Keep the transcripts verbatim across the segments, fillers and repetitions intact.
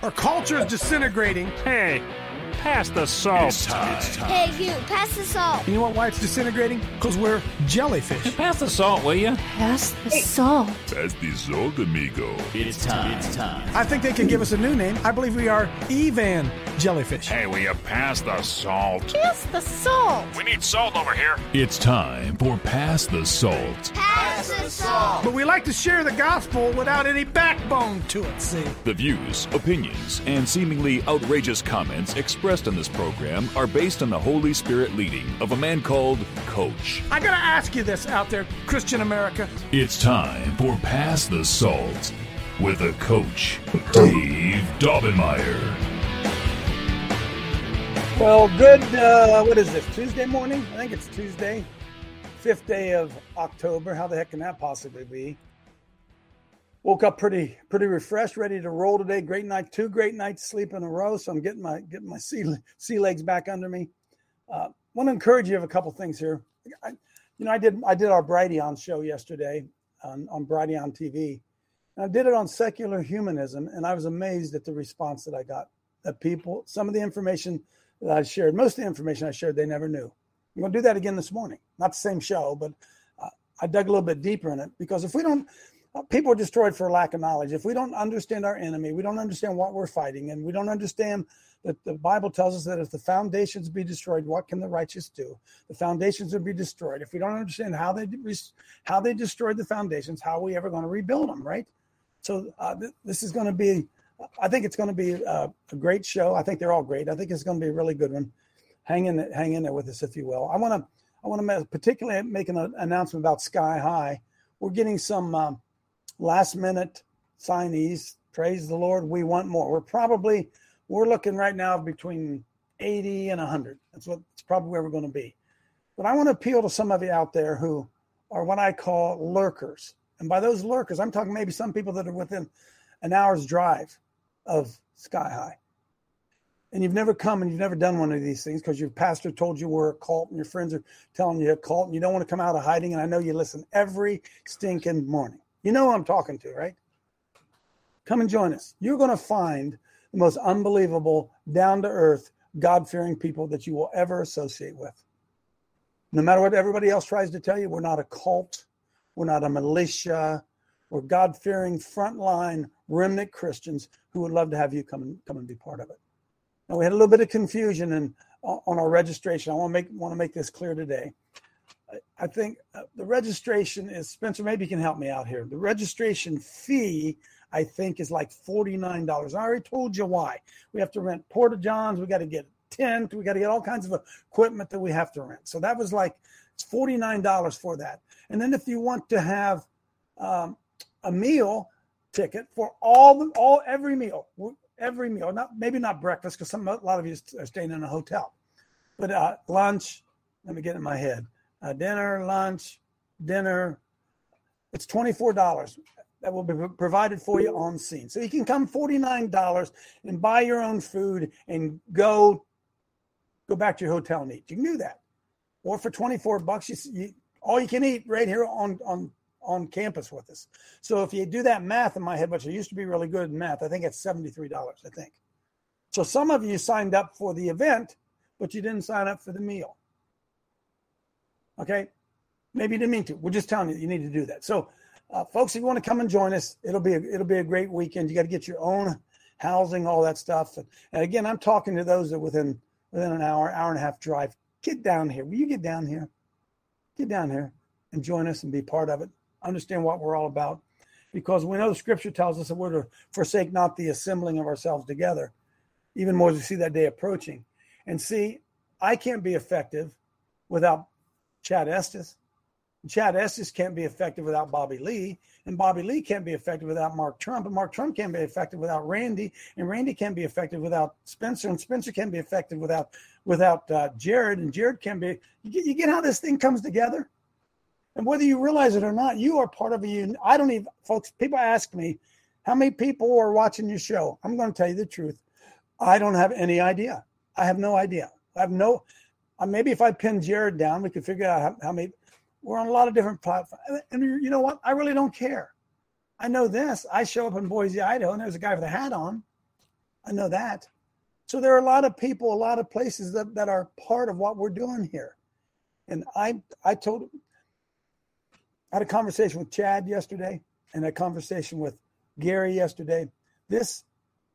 Our culture is disintegrating. Hey, pass the salt. It's time. It's time. Hey, you, pass the salt. You know what, why it's disintegrating? Because we're jellyfish. Pass the salt, will you? Pass the salt. Pass the salt, amigo. It's time. It's time. I think they could give us a new name. I believe we are Evan Jellyfish. Hey, will you pass the salt? Pass the salt. We need salt over here. It's time for Pass the Salt. Pass the salt. But we like to share the gospel without any backbone to it, see? The views, opinions, and seemingly outrageous comments expressed on this program are based on the Holy Spirit leading of a man called Coach. I gotta ask you this out there, Christian America. It's time for Pass the Salt with a coach, Dave Daubenmire. Well, good, uh, what is this, Tuesday morning? I think it's Tuesday, fifth day of October. How the heck can that possibly be? Woke up pretty pretty refreshed, ready to roll today. Great night, two great nights sleep in a row, so I'm getting my getting my sea, sea legs back under me. Uh, want to encourage you of a couple things here. I, you know, I did I did our Brighteon show yesterday on, on Brighteon T V. And I did it on secular humanism, and I was amazed at the response that I got. That people, some of the information that I shared, most of the information I shared, they never knew. I'm going to do that again this morning. Not the same show, but uh, I dug a little bit deeper in it, because if we don't, uh, people are destroyed for lack of knowledge. If we don't understand our enemy, we don't understand what we're fighting, and we don't understand that the Bible tells us that if the foundations be destroyed, what can the righteous do? The foundations will be destroyed. If we don't understand how they how they destroyed the foundations, how are we ever going to rebuild them, right? So uh, th- this is going to be, I think it's going to be a, a great show. I think they're all great. I think it's going to be a really good one. Hang in, hang in there with us, if you will. I want to, I want to particularly make an announcement about Sky High. We're getting some um, last minute signees. Praise the Lord. We want more. We're probably, we're looking right now between eighty and one hundred. That's what it's probably where we're going to be. But I want to appeal to some of you out there who are what I call lurkers. And by those lurkers, I'm talking maybe some people that are within an hour's drive of Sky High. And you've never come and you've never done one of these things because your pastor told you we're a cult and your friends are telling you a cult and you don't want to come out of hiding. And I know you listen every stinking morning. You know who I'm talking to, right? Come and join us. You're going to find the most unbelievable, down-to-earth, God-fearing people that you will ever associate with. No matter what everybody else tries to tell you, we're not a cult. We're not a militia. We're God-fearing, frontline, remnant Christians who would love to have you come and come and be part of it. Now, we had a little bit of confusion in, on our registration. I want to make want to make this clear today. I, I think uh, the registration is, Spencer, maybe you can help me out here. The registration fee, I think, is like forty-nine dollars. I already told you why. We have to rent porta-johns. We got to get a tent. We got to get all kinds of equipment that we have to rent. So that was like, it's forty-nine dollars for that. And then if you want to have um, a meal ticket for all the, all every meal, every meal, not maybe not breakfast, because some a lot of you are staying in a hotel, but uh, lunch. Let me get it in my head. Uh, dinner, lunch, dinner. It's twenty-four dollars. That will be provided for you on scene. So you can come forty-nine dollars and buy your own food and go go back to your hotel and eat. You can do that. Or for twenty-four bucks, you, you all you can eat right here on, on, on campus with us. So if you do that math in my head, which I used to be really good in math, I think it's seventy-three dollars, I think. So some of you signed up for the event, but you didn't sign up for the meal. Okay? Maybe you didn't mean to. We're just telling you you need to do that. So uh, folks, if you want to come and join us, it'll be a, it'll be a great weekend. You got to get your own housing, all that stuff. And, and again, I'm talking to those that within within an hour, hour and a half drive. Get down here. Will you get down here? Get down here and join us and be part of it. Understand what we're all about. Because we know the scripture tells us that we're to forsake not the assembling of ourselves together, even more as we see that day approaching. And see, I can't be effective without Chad Estes. Chad Estes can't be effective without Bobby Lee. And Bobby Lee can't be effective without Mark Trump. And Mark Trump can't be effective without Randy. And Randy can't be effective without Spencer. And Spencer can't be effective without without uh, Jared. And Jared can be. You get, you get how this thing comes together? And whether you realize it or not, you are part of a union. I don't even, folks, people ask me, how many people are watching your show? I'm going to tell you the truth. I don't have any idea. I have no idea. I have no, uh, maybe if I pin Jared down, we could figure out how, how many. We're on a lot of different platforms. And you know what? I really don't care. I know this. I show up in Boise, Idaho, and there's a guy with a hat on. I know that. So there are a lot of people, a lot of places that, that are part of what we're doing here. And I I told I had a conversation with Chad yesterday and a conversation with Gary yesterday. This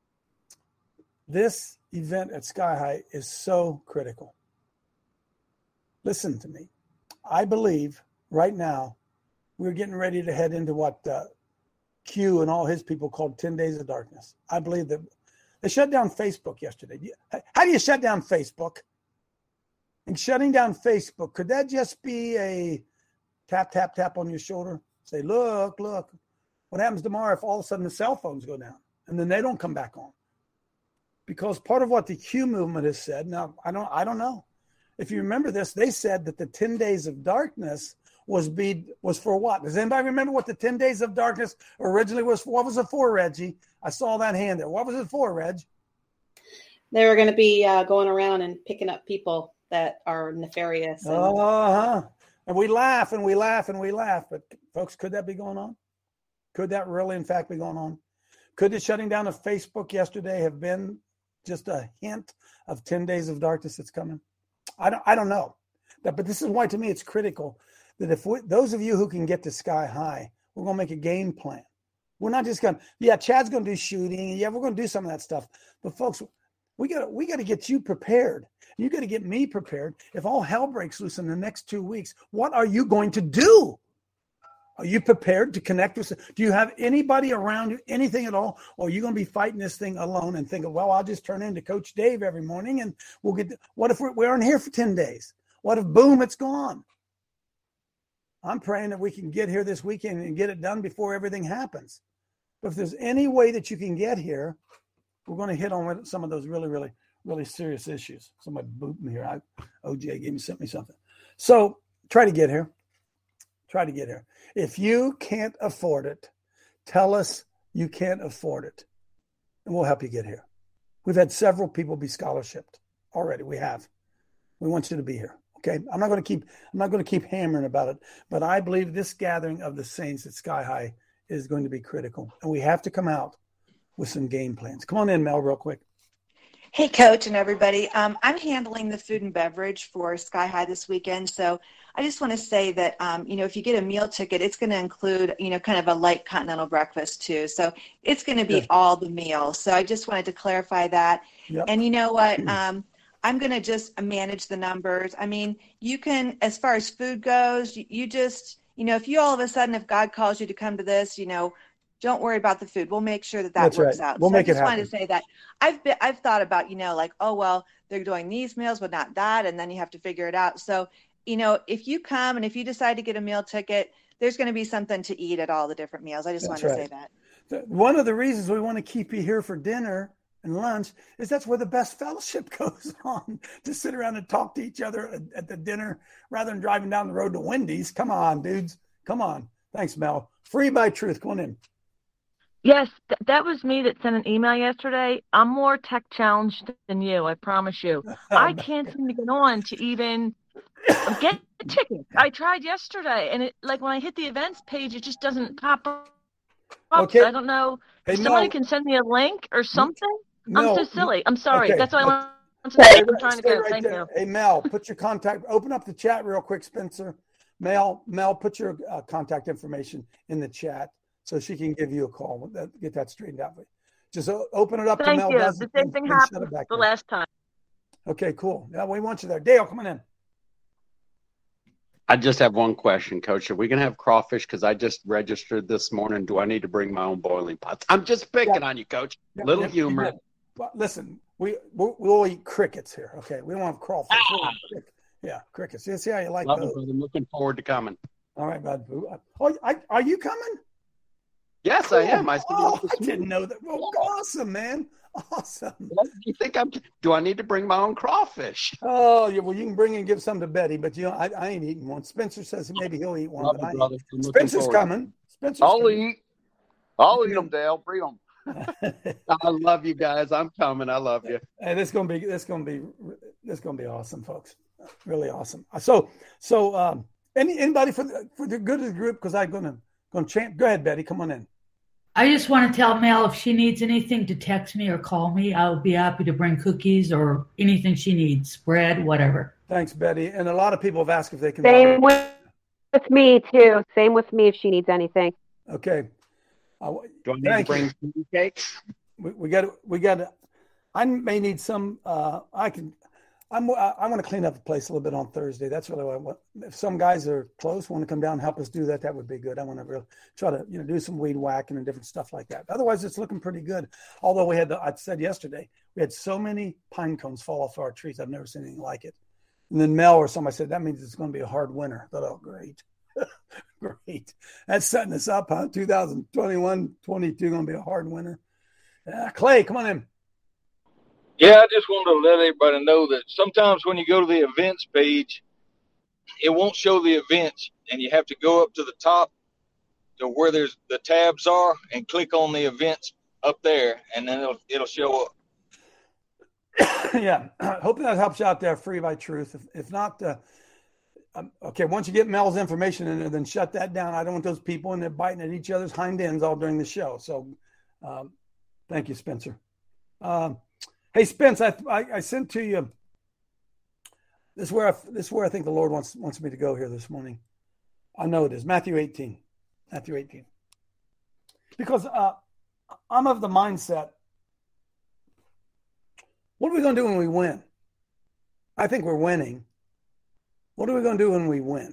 this event at Sky High is so critical. Listen to me. I believe right now we're getting ready to head into what uh, Q and all his people called ten days of darkness. I believe that they shut down Facebook yesterday. How do you shut down Facebook? And shutting down Facebook, could that just be a tap, tap, tap on your shoulder? Say, look, look. What happens tomorrow if all of a sudden the cell phones go down and then they don't come back on? Because part of what the Q movement has said, now I don't I don't know. If you remember this, they said that the ten days of darkness was be was for what? Does anybody remember what the ten days of darkness originally was for? What was it for, Reggie? I saw that hand there. What was it for, Reg? They were going to be uh, going around and picking up people that are nefarious. And- uh-huh. And we laugh and we laugh and we laugh. But folks, could that be going on? Could that really, in fact, be going on? Could the shutting down of Facebook yesterday have been just a hint of ten days of darkness that's coming? I don't I don't know. But, but this is why, to me, it's critical that if we, those of you who can get to Sky High, we're going to make a game plan. We're not just going to, yeah, Chad's going to do shooting. Yeah, we're going to do some of that stuff. But, folks, we got we got to get you prepared. You got to get me prepared. If all hell breaks loose in the next two weeks, what are you going to do? Are you prepared to connect with? Do you have anybody around you, anything at all? Or are you going to be fighting this thing alone and thinking, well, I'll just turn into Coach Dave every morning and we'll get, what if we're, we aren't here for ten days? What if, boom, it's gone? I'm praying that we can get here this weekend and get it done before everything happens. But if there's any way that you can get here, we're going to hit on some of those really, really, really serious issues. Somebody booped me here. I, O J gave me, sent me something. So try to get here. Try to get here. If you can't afford it, tell us you can't afford it, and we'll help you get here. We've had several people be scholarshiped already. We have. We want you to be here. Okay. I'm not going to keep, I'm not going to keep hammering about it, but I believe this gathering of the saints at Sky High is going to be critical, and we have to come out with some game plans. Come on in, Mel, real quick. Hey, Coach and everybody. Um, I'm handling the food and beverage for Sky High this weekend. So I just want to say that, um, you know, if you get a meal ticket, it's going to include, you know, kind of a light continental breakfast too. So it's going to be yeah. all the meals. So I just wanted to clarify that. Yep. And you know what? Um, I'm going to just manage the numbers. I mean, you can, as far as food goes, you, you just, you know, if you all of a sudden, if God calls you to come to this, you know, don't worry about the food. We'll make sure that that That's works right. out. We'll so make I just it wanted happen. to say that I've been, I've thought about, you know, like, oh, well, they're doing these meals, but not that. And then you have to figure it out. So, you know, if you come and if you decide to get a meal ticket, there's going to be something to eat at all the different meals. I just That's wanted right. to say that. One of the reasons we want to keep you here for dinner and lunch is that's where the best fellowship goes on, to sit around and talk to each other at, at the dinner rather than driving down the road to Wendy's. Come on, dudes. Come on. Thanks, Mel. Free by Truth. Come on in. Yes, th- that was me that sent an email yesterday. I'm more tech challenged than you, I promise you. I can't seem to get on to even get tickets. I tried yesterday, and it like when I hit the events page, it just doesn't pop up. Okay. I don't know. Hey, if somebody Mel, can send me a link or something. Mel, I'm so silly. I'm sorry. okay. That's all I want to Stay say. right- I'm trying to stay go. right Thank there. you. Hey, Mel, put your contact, open up the chat real quick, Spencer. Mel, Mel, put your uh, contact information in the chat so she can give you a call. We'll that, get that straightened out. Just o- open it up Thank to Mel. you. Does The it, same and- thing and shut happened it back the down. last time. Okay, cool. Yeah, we want you there. Dale, come on in. I just have one question, Coach. Are we going to have crawfish? Because I just registered this morning. Do I need to bring my own boiling pots? I'm just picking Yeah. on you, Coach. Yeah, Little yeah, humor. yeah. Well, listen, we we'll, we'll eat crickets here. Okay, we don't have crawfish. We'll eat crick- yeah, crickets. You see how you like Love it, those? brother. I'm looking forward to coming. All right, bud. Oh, I, are you coming? Yes, I am. I, see you Oh, this I didn't morning. know that. Well, awesome, man. Awesome. What do you think I'm? Do I need to bring my own crawfish? Oh, yeah. Well, you can bring and give some to Betty, but you know, I, I ain't eating one. Spencer says maybe he'll eat one. Love But you, I ain't. brother. I'm looking Spencer's forward. coming. Spencer's I'll coming. eat. I'll eat them, Dale. Bring them. I love you guys. I'm coming. I love you. Hey, this is gonna be this is gonna be this is gonna be awesome, folks. Really awesome. So so um, any anybody for the for the good of the group, because I'm gonna gonna chant. Go ahead, Betty. Come on in. I just want to tell Mel if she needs anything to text me or call me. I'll be happy to bring cookies or anything she needs, bread, whatever. Thanks, Betty. And a lot of people have asked if they can. Same with, with me, too. Same with me if she needs anything. Okay. Uh, Do I need to bring cake? We, we got. We got. I may need some. Uh, I can. I'm. I, I want to clean up the place a little bit on Thursday. That's really what I want. If some guys are close, want to come down and help us do that, that would be good. I want to really try to, you know, do some weed whacking and different stuff like that. Otherwise, it's looking pretty good. Although we had, the, I said yesterday, we had so many pine cones fall off our trees. I've never seen anything like it. And then Mel or somebody said that means it's going to be a hard winter. I thought, oh, great, great. That's setting us up, huh? two thousand twenty-one, twenty-two going to be a hard winter. Uh, Clay, come on in. Yeah, I just wanted to let everybody know that sometimes when you go to the events page, it won't show the events, and you have to go up to the top to where there's the tabs are and click on the events up there, and then it'll it'll show up. Yeah, hoping that helps you out there, Free by Truth. If, if not, uh, um, okay, once you get Mel's information in there, then shut that down. I don't want those people in there biting at each other's hind ends all during the show. So um, thank you, Spencer. Um, Hey, Spence, I, I I sent to you. This is where I, this is where I think the Lord wants wants me to go here this morning. I know it is Matthew eighteen, Matthew eighteen, because uh, I'm of the mindset. What are we going to do when we win? I think we're winning. What are we going to do when we win?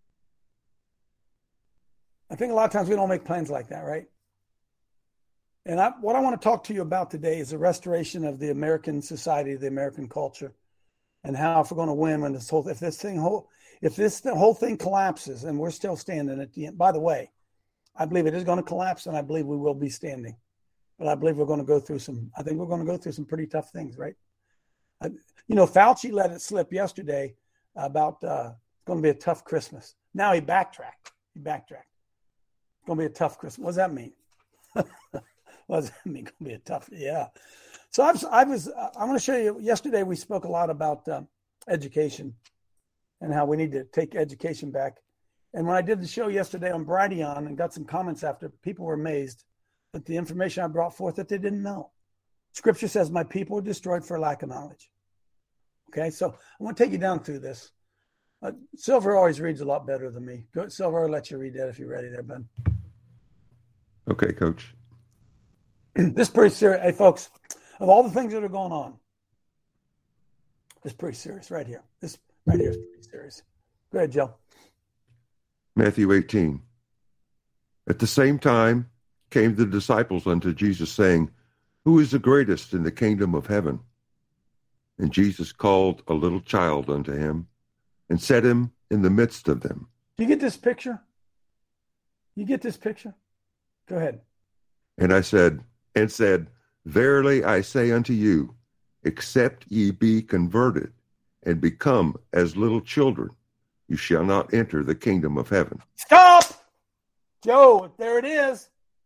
I think a lot of times we don't make plans like that, right? And I, what I want to talk to you about today is the restoration of the American society, the American culture, and how if we're going to win when this whole, if this thing whole, if this the whole thing collapses and we're still standing at the end. By the way, I believe it is going to collapse, and I believe we will be standing. But I believe we're going to go through some. I think we're going to go through some pretty tough things, right? I, you know, Fauci let it slip yesterday about uh, it's going to be a tough Christmas. Now he backtracked. He backtracked. It's going to be a tough Christmas. What does that mean? What does that mean? Going to be a tough, yeah. So I was, I was, I want to show you. Yesterday we spoke a lot about uh, education and how we need to take education back. And when I did the show yesterday on Brighteon and got some comments after, people were amazed at the information I brought forth that they didn't know. Scripture says, "My people are destroyed for lack of knowledge." Okay, so I want to take you down through this. Uh, Silver always reads a lot better than me. Go, Silver, I'll let you read that if you're ready there, Ben. Okay, Coach. This is pretty serious. Hey, folks, of all the things that are going on, this is pretty serious right here. This right here is pretty serious. Go ahead, Joe. Matthew eighteen. At the same time came the disciples unto Jesus, saying, "Who is the greatest in the kingdom of heaven?" And Jesus called a little child unto him, and set him in the midst of them. Do you get this picture? You get this picture? Go ahead. And I said, and said, Verily I say unto you, except ye be converted and become as little children, you shall not enter the kingdom of heaven. Stop! Joe, there it is.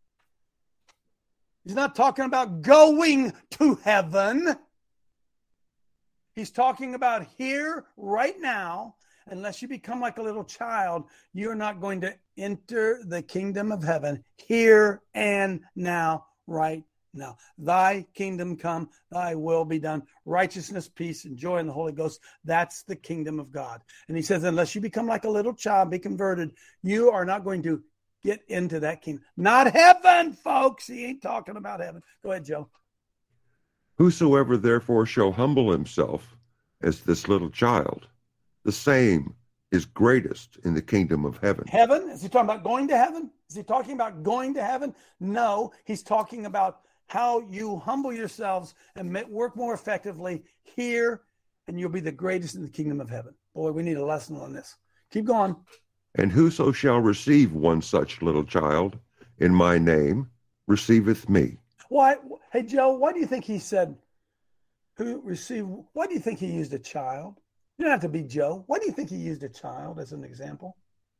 He's not talking about going to heaven. He's talking about here, right now. Unless you become like a little child, you're not going to enter the kingdom of heaven here and now, right now. Thy kingdom come, thy will be done. Righteousness, peace, and joy in the Holy Ghost. That's the kingdom of God. And he says, unless you become like a little child, be converted, you are not going to get into that kingdom. Not heaven, folks. He ain't talking about heaven. Go ahead, Joe. Whosoever therefore shall humble himself as this little child, the same is greatest in the kingdom of heaven. Heaven? Is he talking about going to heaven? Is he talking about going to heaven? No, he's talking about how you humble yourselves and work more effectively here, and you'll be the greatest in the kingdom of heaven. Boy, we need a lesson on this. Keep going. And whoso shall receive one such little child in my name receiveth me. Why? Hey, Joe, why do you think he said, who receive? Why do you think he used a child? You don't have to be Joe. Why do you think he used a child as an example?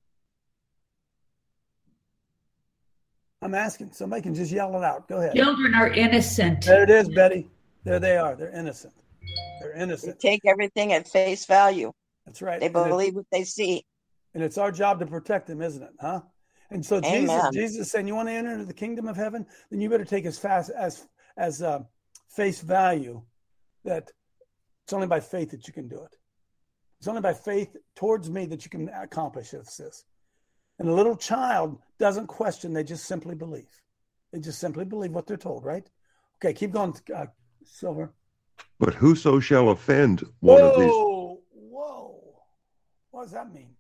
I'm asking. Somebody can just yell it out. Go ahead. Children are innocent. There it is, Betty. There they are. They're innocent. They're innocent. They take everything at face value. That's right. They believe what they see. And it's our job to protect them, isn't it? Huh? And so Jesus, Amen. Jesus is saying, you want to enter into the kingdom of heaven? Then you better take as fast as as uh, face value that it's only by faith that you can do it. It's only by faith towards me that you can accomplish this. And a little child doesn't question; they just simply believe. They just simply believe what they're told. Right? Okay, keep going, uh, Silver. But whoso shall offend one whoa, of these. Whoa, what does that mean?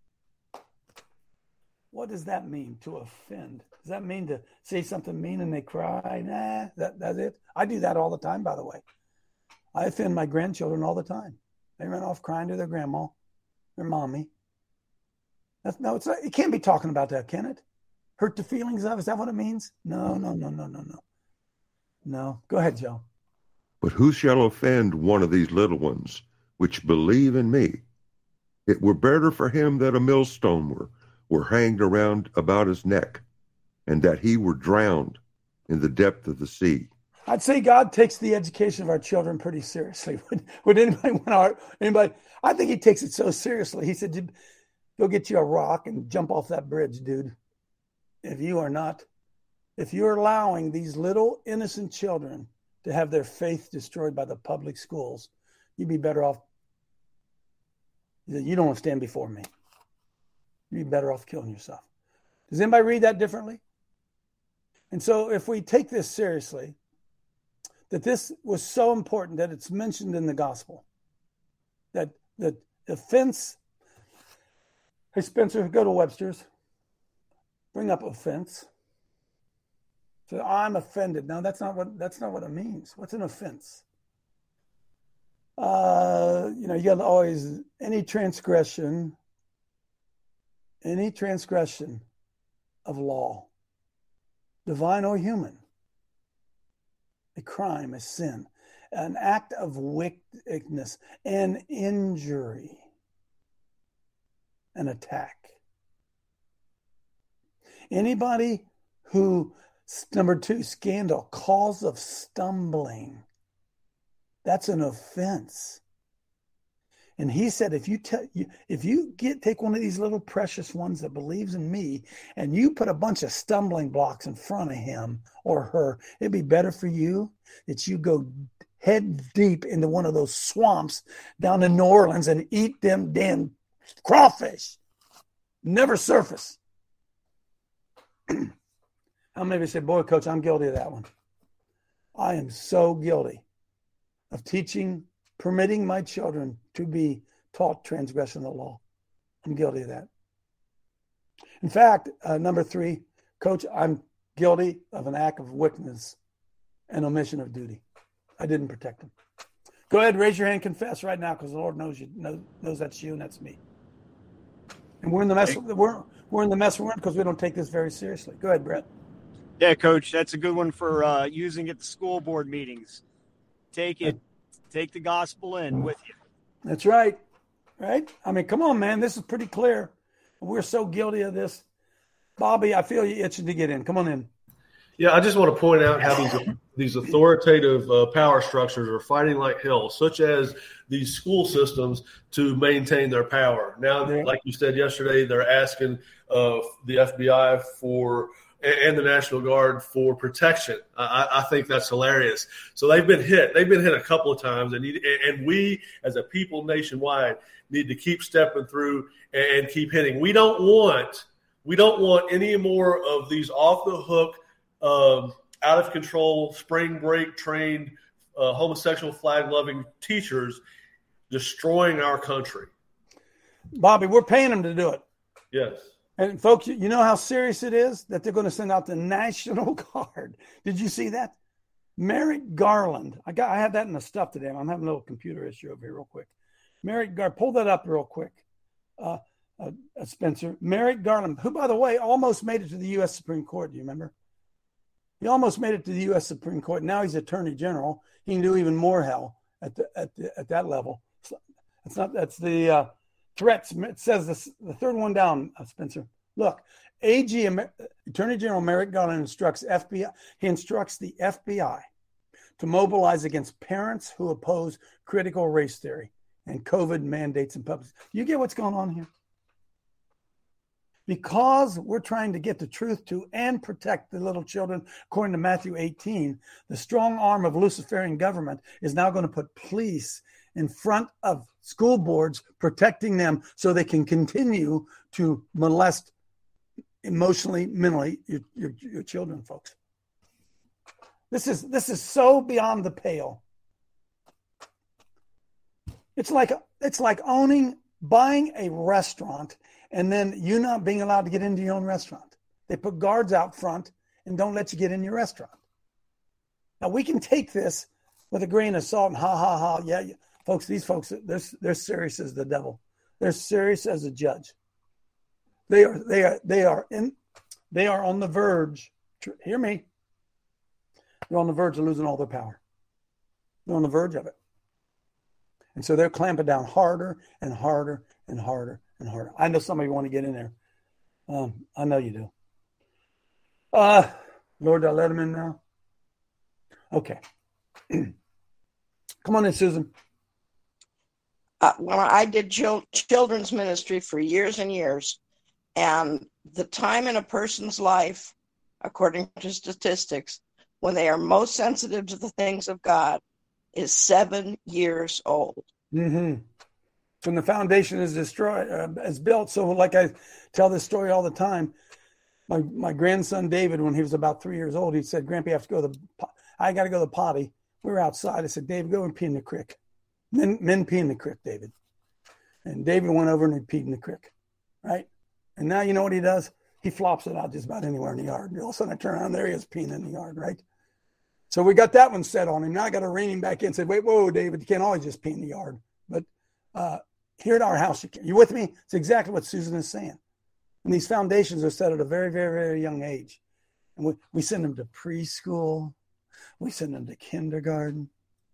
What does that mean, to offend? Does that mean to say something mean and they cry? Nah, that, that's it. I do that all the time, by the way. I offend my grandchildren all the time. They run off crying to their grandma, their mommy. That's, no, it's not, it can't be talking about that, can it? Hurt the feelings of? Is that what it means? No, no, no, no, no, no. No. Go ahead, Joe. But who shall offend one of these little ones which believe in me? It were better for him that a millstone were were hanged around about his neck, and that he were drowned in the depth of the sea. I'd say God takes the education of our children pretty seriously. Would, would anybody want our anybody? I think he takes it so seriously. He said, "Go get you a rock and jump off that bridge, dude. If you are not, if you're allowing these little innocent children to have their faith destroyed by the public schools, you'd be better off. You don't want to stand before me. You'd be better off killing yourself." Does anybody read that differently? And so if we take this seriously, that this was so important that it's mentioned in the gospel, that that offense. Hey, Spencer, go to Webster's. Bring up offense. So I'm offended. No, that's not what that's not what it means. What's an offense? Uh, you know, you got always any transgression, any transgression of law, divine or human, a crime, a sin, an act of wickedness, an injury, an attack. Anybody who, number two, scandal, cause of stumbling, that's an offense. And he said, if you te- if you get take one of these little precious ones that believes in me, and you put a bunch of stumbling blocks in front of him or her, it'd be better for you that you go head deep into one of those swamps down in New Orleans and eat them damn crawfish. Never surface. How many of you say, boy, coach, I'm guilty of that one. I am so guilty of teaching, permitting my children to be taught transgression of the law. I'm guilty of that. In fact, uh, number three, coach, I'm guilty of an act of wickedness and omission of duty. I didn't protect them. Go ahead, raise your hand, confess right now, because the Lord knows you knows, knows that's you and that's me. And we're in the mess. We're we're in the mess we're in because we don't take this very seriously. Go ahead, Brett. Yeah, Coach, that's a good one for uh, using at the school board meetings. Take it, take the gospel in with you. That's right, right? I mean, come on, man. This is pretty clear. We're so guilty of this. Bobby, I feel you itching to get in. Come on in. Yeah, I just want to point out how these these authoritative uh, power structures are fighting like hell, such as these school systems, to maintain their power. Now, yeah. like you said yesterday, they're asking uh, the F B I for and the National Guard for protection. I, I think that's hilarious. So they've been hit. They've been hit a couple of times, and need, and we as a people nationwide need to keep stepping through and keep hitting. We don't want we don't want any more of these off the hook, um, out of control, spring break trained, uh, homosexual flag loving teachers destroying our country. Bobby, we're paying them to do it. Yes. And folks, you know how serious it is that they're going to send out the National Guard. Did you see that? Merrick Garland. I got I had that in the stuff today. I'm having a little computer issue over here real quick. Merrick Garland, pull that up real quick. Uh, uh, uh, Spencer. Merrick Garland, who, by the way, almost made it to the U S Supreme Court. Do you remember? He almost made it to the U S Supreme Court. Now he's Attorney General. He can do even more hell at the, at the, at that level. That's not. That's the uh, threats. It says this, the third one down, uh, Spencer. Look, A G Attorney General Merrick Garland instructs F B I. He instructs the F B I to mobilize against parents who oppose critical race theory and COVID mandates in public. You get what's going on here? because we're trying to get the truth to and protect the little children, according to Matthew eighteen, the strong arm of Luciferian government is now going to put police in front of school boards, protecting them so they can continue to molest emotionally, mentally your, your, your children, folks. This is this is so beyond the pale. It's like it's like owning, buying a restaurant, and then you not being allowed to get into your own restaurant. They put guards out front and don't let you get in your restaurant. Now, we can take this with a grain of salt and ha, ha, ha. Yeah, yeah. Folks, these folks, they're, they're serious as the devil. They're serious as a judge. They are, they are, they are in, they are on the verge. Hear me. They're on the verge of losing all their power. They're on the verge of it. And so they're clamping down harder and harder and harder and harder. I know some of you want to get in there. Um, I know you do. Uh, Lord, did I let them in now? Okay. Come on in, Susan. Uh, well, I did chil- children's ministry for years and years. And the time in a person's life, according to statistics, when they are most sensitive to the things of God, is seven years old. Mm-hmm. When the foundation is destroyed, uh, is built. So, like I tell this story all the time, my my grandson David, when he was about three years old, he said, "Grandpa, you have to go to the. Po- I got to go to the potty." We were outside. I said, "David, go and pee in the creek. Men men pee in the creek, David." And David went over and he peed in the creek, right? And now you know what he does? He flops it out just about anywhere in the yard. And all of a sudden, I turn around, there he is peeing in the yard, right? So we got that one set on him. Now I got to rein him back in and say, wait, whoa, David, you can't always just pee in the yard. But uh, here at our house, you can. You with me? It's exactly what Susan is saying. And these foundations are set at a very, very, very young age. And we, we send them to preschool. We send them to kindergarten.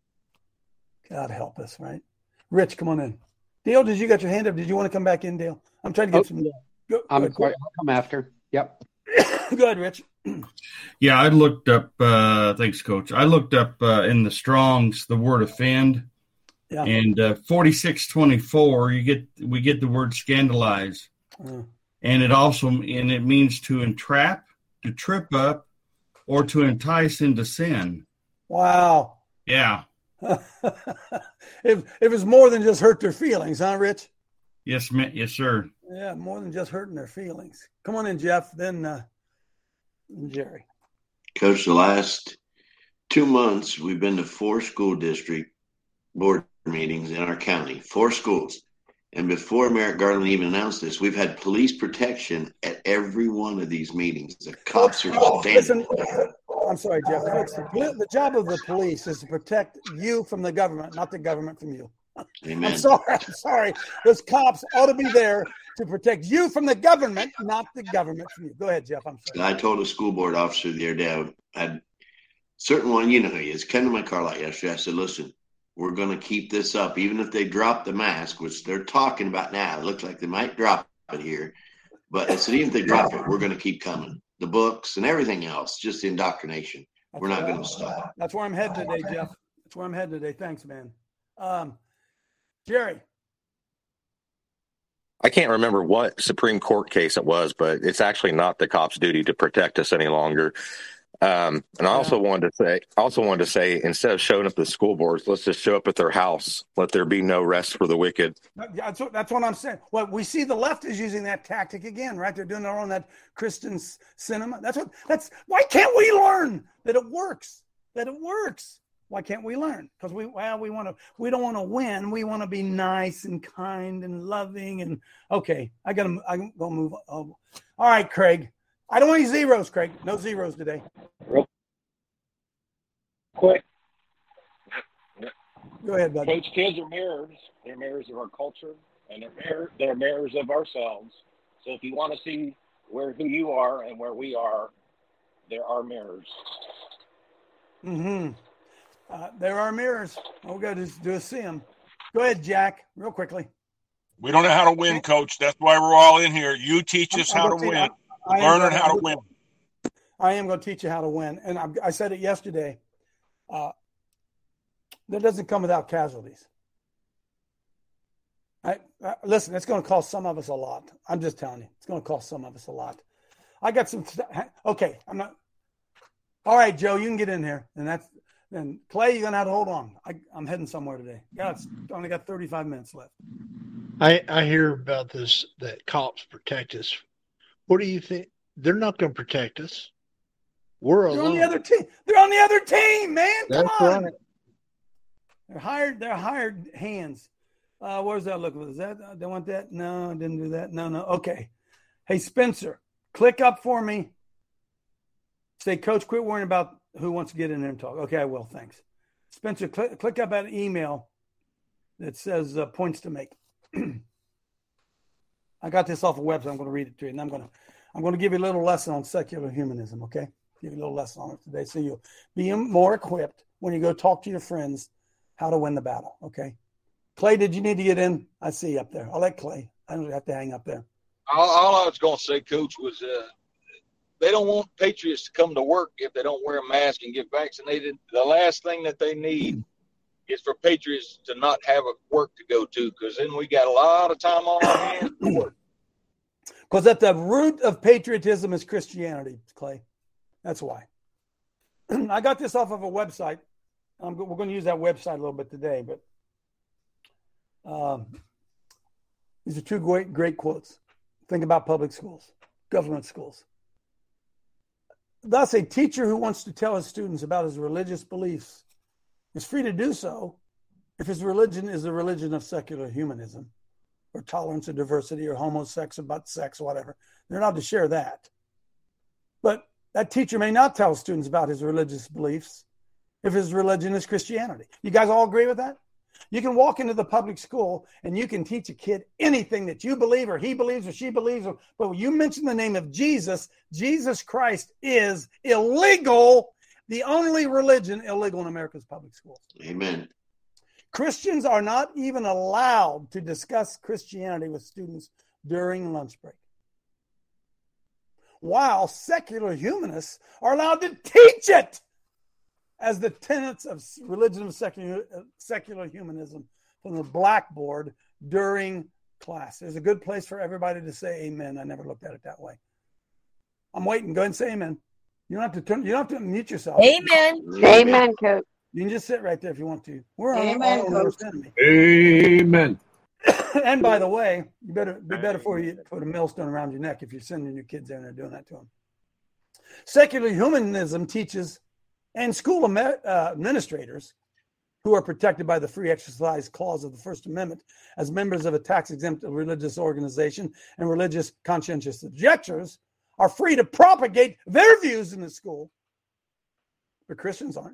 God help us, right? Rich, come on in. Dale, did you got your hand up? Did you want to come back in, Dale? I'm trying to get oh, some. Go, I'm go, sorry, I'll come after. Yep. Go ahead, Rich. Yeah, I looked up, uh, thanks, Coach. I looked up uh, in the Strong's the word offend. Yeah. And uh, forty-six twenty-four, you get we get the word scandalize. Uh. And it also and it means to entrap, to trip up, or to entice into sin. Wow. Yeah. it, it was more than just hurt their feelings, huh, Rich? Yes, ma- yes, sir. Yeah, more than just hurting their feelings. Come on in, Jeff, then uh, Jerry. Coach, the last two months, we've been to four school district board meetings in our county, four schools. And before Merrick Garland even announced this, we've had police protection at every one of these meetings. The cops are standing. Listen, I'm sorry, Jeff. Folks, the, the job of the police is to protect you from the government, not the government from you. Amen. I'm sorry. I'm sorry. Those cops ought to be there to protect you from the government, not the government from you. Go ahead, Jeff. I'm sorry. I told a school board officer the other day, I had certain one, you know who he is, came to my car lot yesterday. I said, listen, we're going to keep this up. Even if they drop the mask, which they're talking about now, it looks like they might drop it here. But I said, even if they drop it, we're going to keep coming. The books and everything else, just indoctrination. That's we're not going to stop. That's where I'm headed today, Jeff. That's where I'm headed today. Thanks, man. Um, Jerry. I can't remember what Supreme Court case it was, but it's actually not the cop's duty to protect us any longer. Um, and I also wanted to say, also wanted to say, instead of showing up at the school boards, let's just show up at their house. Let there be no rest for the wicked. That's what, that's what I'm saying. Well, we see the left is using that tactic again, right? They're doing their own that Christian cinema. That's what. That's why can't we learn that it works? That it works. Why can't we learn? Because we well, we want to. We don't want to win. We want to be nice and kind and loving. And okay, I gotta. I'm gonna move. Oh. All right, Craig. I don't want any zeros, Craig. No zeros today. Real quick. Go ahead, buddy. Coach, kids are mirrors. They're mirrors of our culture, and they're mirror, they're mirrors of ourselves. So if you want to see where who you are and where we are, there are mirrors. Mm-hmm. Uh, there are mirrors. All we got to do is see them. Go ahead, Jack, real quickly. We don't know how to win, Coach. That's why we're all in here. You teach us how to win. Learning how to win. I am going to teach you how to win. And I, I said it yesterday. Uh, that doesn't come without casualties. I, I, listen, it's going to cost some of us a lot. I'm just telling you, it's going to cost some of us a lot. I got some. Okay, I'm not. All right, Joe, you can get in here, and that's. Then Clay, you're gonna have to hold on. I, I'm heading somewhere today. God, it's only got thirty-five minutes left. I I hear about this that cops protect us. What do you think? They're not going to protect us. We're They're alone. on the other team. They're on the other team, man. Come That's on. right. They're hired. They're hired hands. Uh, where's that look? Is that? They want that? No, I didn't do that. No, no. Okay. Hey, Spencer, click up for me. Say, Coach, quit worrying about who wants to get in there and talk. Okay, I will. Thanks. Spencer, click, click up that email that says uh, points to make. I got this off a website. I'm going to read it to you, and I'm going to I'm going to give you a little lesson on secular humanism. Okay, give you a little lesson on it today, so you'll be more equipped when you go talk to your friends how to win the battle. Okay, Clay, did you need to get in? I see you up there. I'll let Clay. I don't have to hang up there. All, all I was going to say, Coach, was uh, they don't want patriots to come to work if they don't wear a mask and get vaccinated. The last thing that they need is for patriots to not have a work to go to, because then we got a lot of time on our hands to work. Because at the root of patriotism is Christianity, Clay. That's why. I got this off of a website. Um, we're going to use that website a little bit today, but um, these are two great, great quotes. Think about public schools, government schools. Thus, a teacher who wants to tell his students about his religious beliefs is free to do so if his religion is the religion of secular humanism or tolerance of diversity or homosex about sex or whatever. They're not to share that. But that teacher may not tell students about his religious beliefs if his religion is Christianity. You guys all agree with that? You can walk into the public school and you can teach a kid anything that you believe or he believes or she believes. Or, but when you mention the name of Jesus, Jesus Christ is illegal. The only religion illegal in America's public schools. Amen. Christians are not even allowed to discuss Christianity with students during lunch break, while secular humanists are allowed to teach it as the tenets of religion of secular, secular humanism from the blackboard during class. There's a good place for everybody to say amen. I never looked at it that way. I'm waiting. Go ahead and say amen. You don't have to turn. You don't have to mute yourself. Amen. Amen, Coach. You can just sit right there if you want to. We're on Amen, our worst enemy. Amen. And by the way, you better be better for you to put a millstone around your neck if you're sending your kids there and they're doing that to them. Secular humanism teaches, and school uh, administrators who are protected by the free exercise clause of the First Amendment as members of a tax-exempt religious organization and religious conscientious objectors are free to propagate their views in the school, but Christians aren't.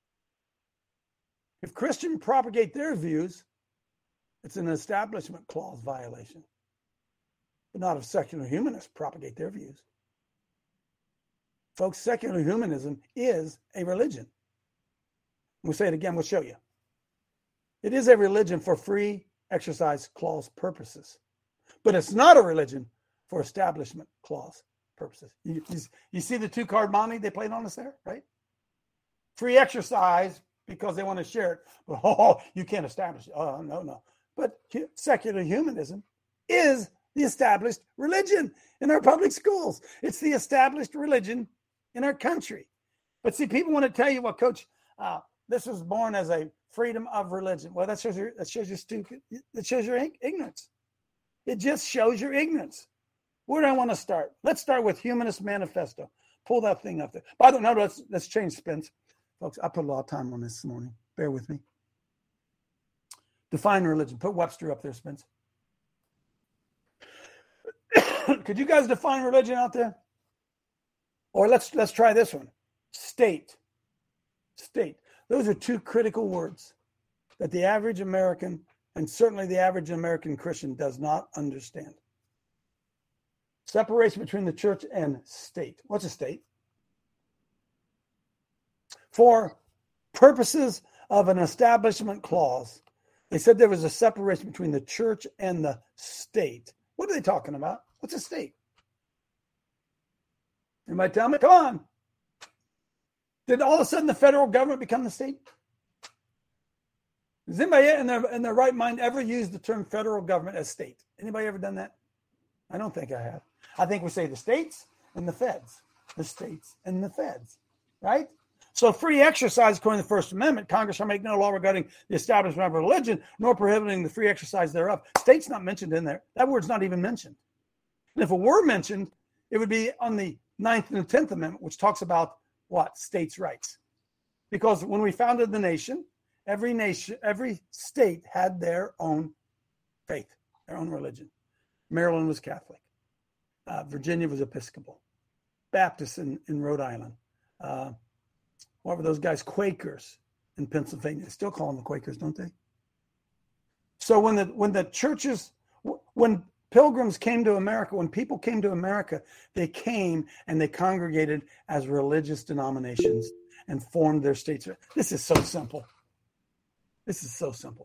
If Christians propagate their views, it's an establishment clause violation, but not if secular humanists propagate their views. Folks, secular humanism is a religion. We'll say it again, we'll show you. It is a religion for free exercise clause purposes, but it's not a religion for establishment clause purposes. You, you, you see the two-card monty they played on us there, right? Free exercise because they want to share it, but oh, you can't establish it. Oh, no, no. But secular humanism is the established religion in our public schools. It's the established religion in our country. But see, people want to tell you, well, Coach, uh, this was born as a freedom of religion. Well, that shows your that shows your stupid. That shows your ignorance. It just shows your ignorance. Where do I want to start? Let's start with Humanist Manifesto. Pull that thing up there. By the way, no, let's let's change spins, folks. I put a lot of time on this this morning. Bear with me. Define religion. Put Webster up there, Spence. Could you guys define religion out there? Or let's let's try this one. State. State. Those are two critical words that the average American, and certainly the average American Christian, does not understand. Separation between the church and state. What's a state? For purposes of an establishment clause, they said there was a separation between the church and the state. What are they talking about? What's a state? Anybody tell me? Come on. Did all of a sudden the federal government become the state? Has anybody in their in their right mind ever used the term federal government as state? Anybody ever done that? I don't think I have. I think we say the states and the feds. The states and the feds, right? So free exercise, according to the First Amendment, Congress shall make no law regarding the establishment of religion, nor prohibiting the free exercise thereof. State's not mentioned in there. That word's not even mentioned. And if it were mentioned, it would be on the Ninth and the Tenth Amendment, which talks about what? States' rights. Because when we founded the nation, every nation, every state had their own faith, their own religion. Maryland was Catholic. Uh, Virginia was Episcopal. Baptists in, in Rhode Island. Uh, what were those guys? Quakers in Pennsylvania. They still call them the Quakers, don't they? So when the when the churches, when pilgrims came to America, when people came to America, they came and they congregated as religious denominations and formed their states. This is so simple. This is so simple.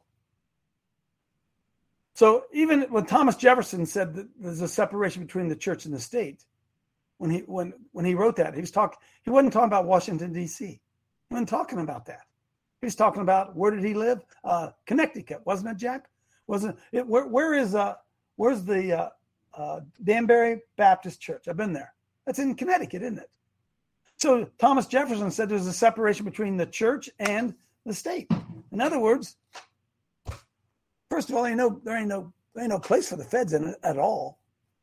So even when Thomas Jefferson said that there's a separation between the church and the state, when he when when he wrote that, he was talking. He wasn't talking about Washington, D C He wasn't talking about that. He was talking about, where did he live? Uh, Connecticut, wasn't it, Jack? Wasn't it? Where, where is uh where's the uh, uh, Danbury Baptist Church? I've been there. That's in Connecticut, isn't it? So Thomas Jefferson said there's a separation between the church and the state. In other words, first of all, ain't no, there ain't no there ain't no place for the feds in it at all.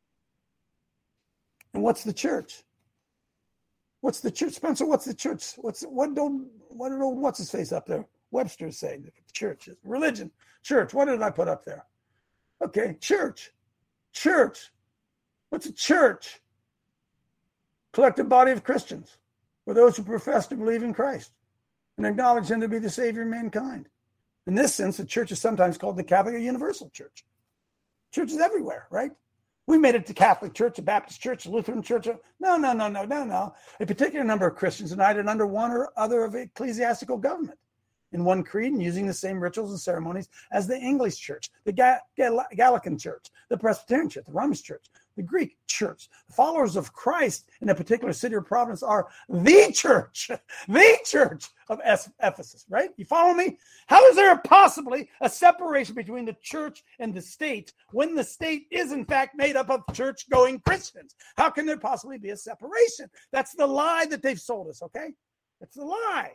And what's the church? What's the church, Spencer? What's the church? What's what don't what did old what's his face up there? Webster say the church is religion. Church. What did I put up there? Okay, church. Church. What's a church? Collective body of Christians, or those who profess to believe in Christ and acknowledge him to be the Savior of mankind. In this sense, the church is sometimes called the Catholic or Universal Church. Church is everywhere, right? We made it to Catholic Church, a Baptist Church, a Lutheran Church. No, no, no, no, no, no. A particular number of Christians united under one or other of ecclesiastical government in one creed and using the same rituals and ceremonies as the English Church, the Ga- Gal- Gallican Church, the Presbyterian Church, the Romish Church, the Greek Church. The followers of Christ in a particular city or province are the church, the church of Ephesus, right? You follow me? How is there possibly a separation between the church and the state when the state is in fact made up of church-going Christians? How can there possibly be a separation? That's the lie that they've sold us, okay? That's the lie.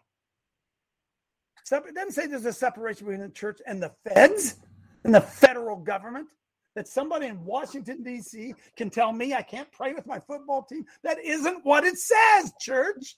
It doesn't say there's a separation between the church and the feds and the federal government. That somebody in Washington, D C can tell me I can't pray with my football team. That isn't what it says, church.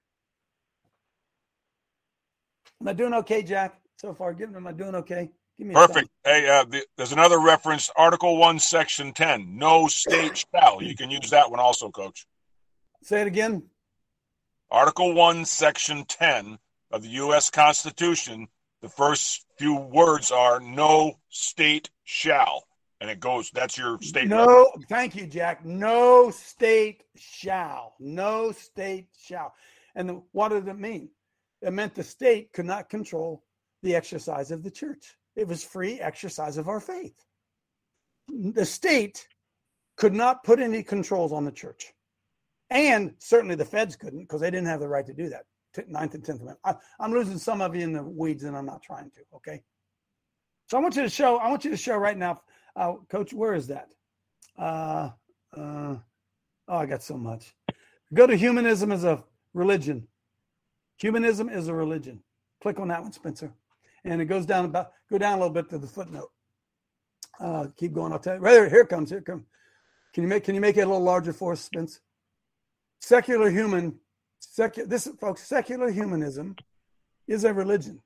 Am I doing okay, Jack? So far, give am I doing okay? Give me a Perfect. Hey, uh, the, there's another reference, Article one, Section ten. No state shall. You can use that one also, Coach. Say it again. Article one, Section ten of the U S Constitution. The first few words are no state shall. And it goes, that's your state. No, reference. Thank you, Jack. No state shall. No state shall. And the, what did it mean? It meant the state could not control the exercise of the church. It was free exercise of our faith. The state could not put any controls on the church. And certainly the feds couldn't, because they didn't have the right to do that. Ninth and tenth Amendment. I, I'm losing some of you in the weeds, and I'm not trying to, okay? So I want you to show, I want you to show right now, uh, Coach, where is that? Uh, uh, oh, I got so much. Go to humanism as a religion. Humanism is a religion. Click on that one, Spencer. And it goes down about, go down a little bit to the footnote. Uh, keep going, I'll tell you. Right there, here it comes, here it comes. Can you make, can you make it a little larger for us, Spence? Secular human, secular, this, folks, secular humanism is a religion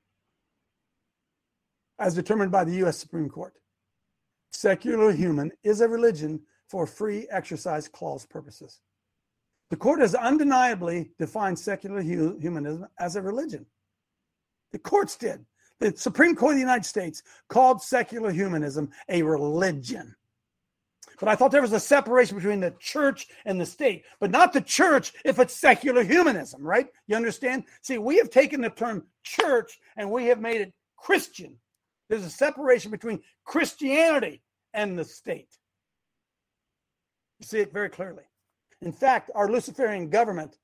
as determined by the U S Supreme Court. Secular human is a religion for free exercise clause purposes. The court has undeniably defined secular hu- humanism as a religion. The courts did. The Supreme Court of the United States called secular humanism a religion. But I thought there was a separation between the church and the state, but not the church if it's secular humanism, right? You understand? See, we have taken the term church and we have made it Christian. There's a separation between Christianity and the state. You see it very clearly. In fact, our Luciferian government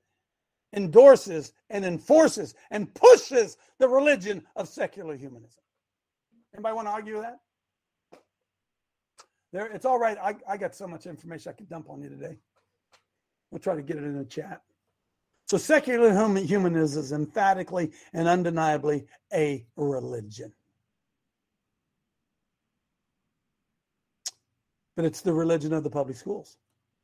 endorses and enforces and pushes the religion of secular humanism. Anybody want to argue with that? There, it's all right. I, I got so much information I could dump on you today. We'll try to get it in the chat. So secular humanism is emphatically and undeniably a religion. But it's the religion of the public schools.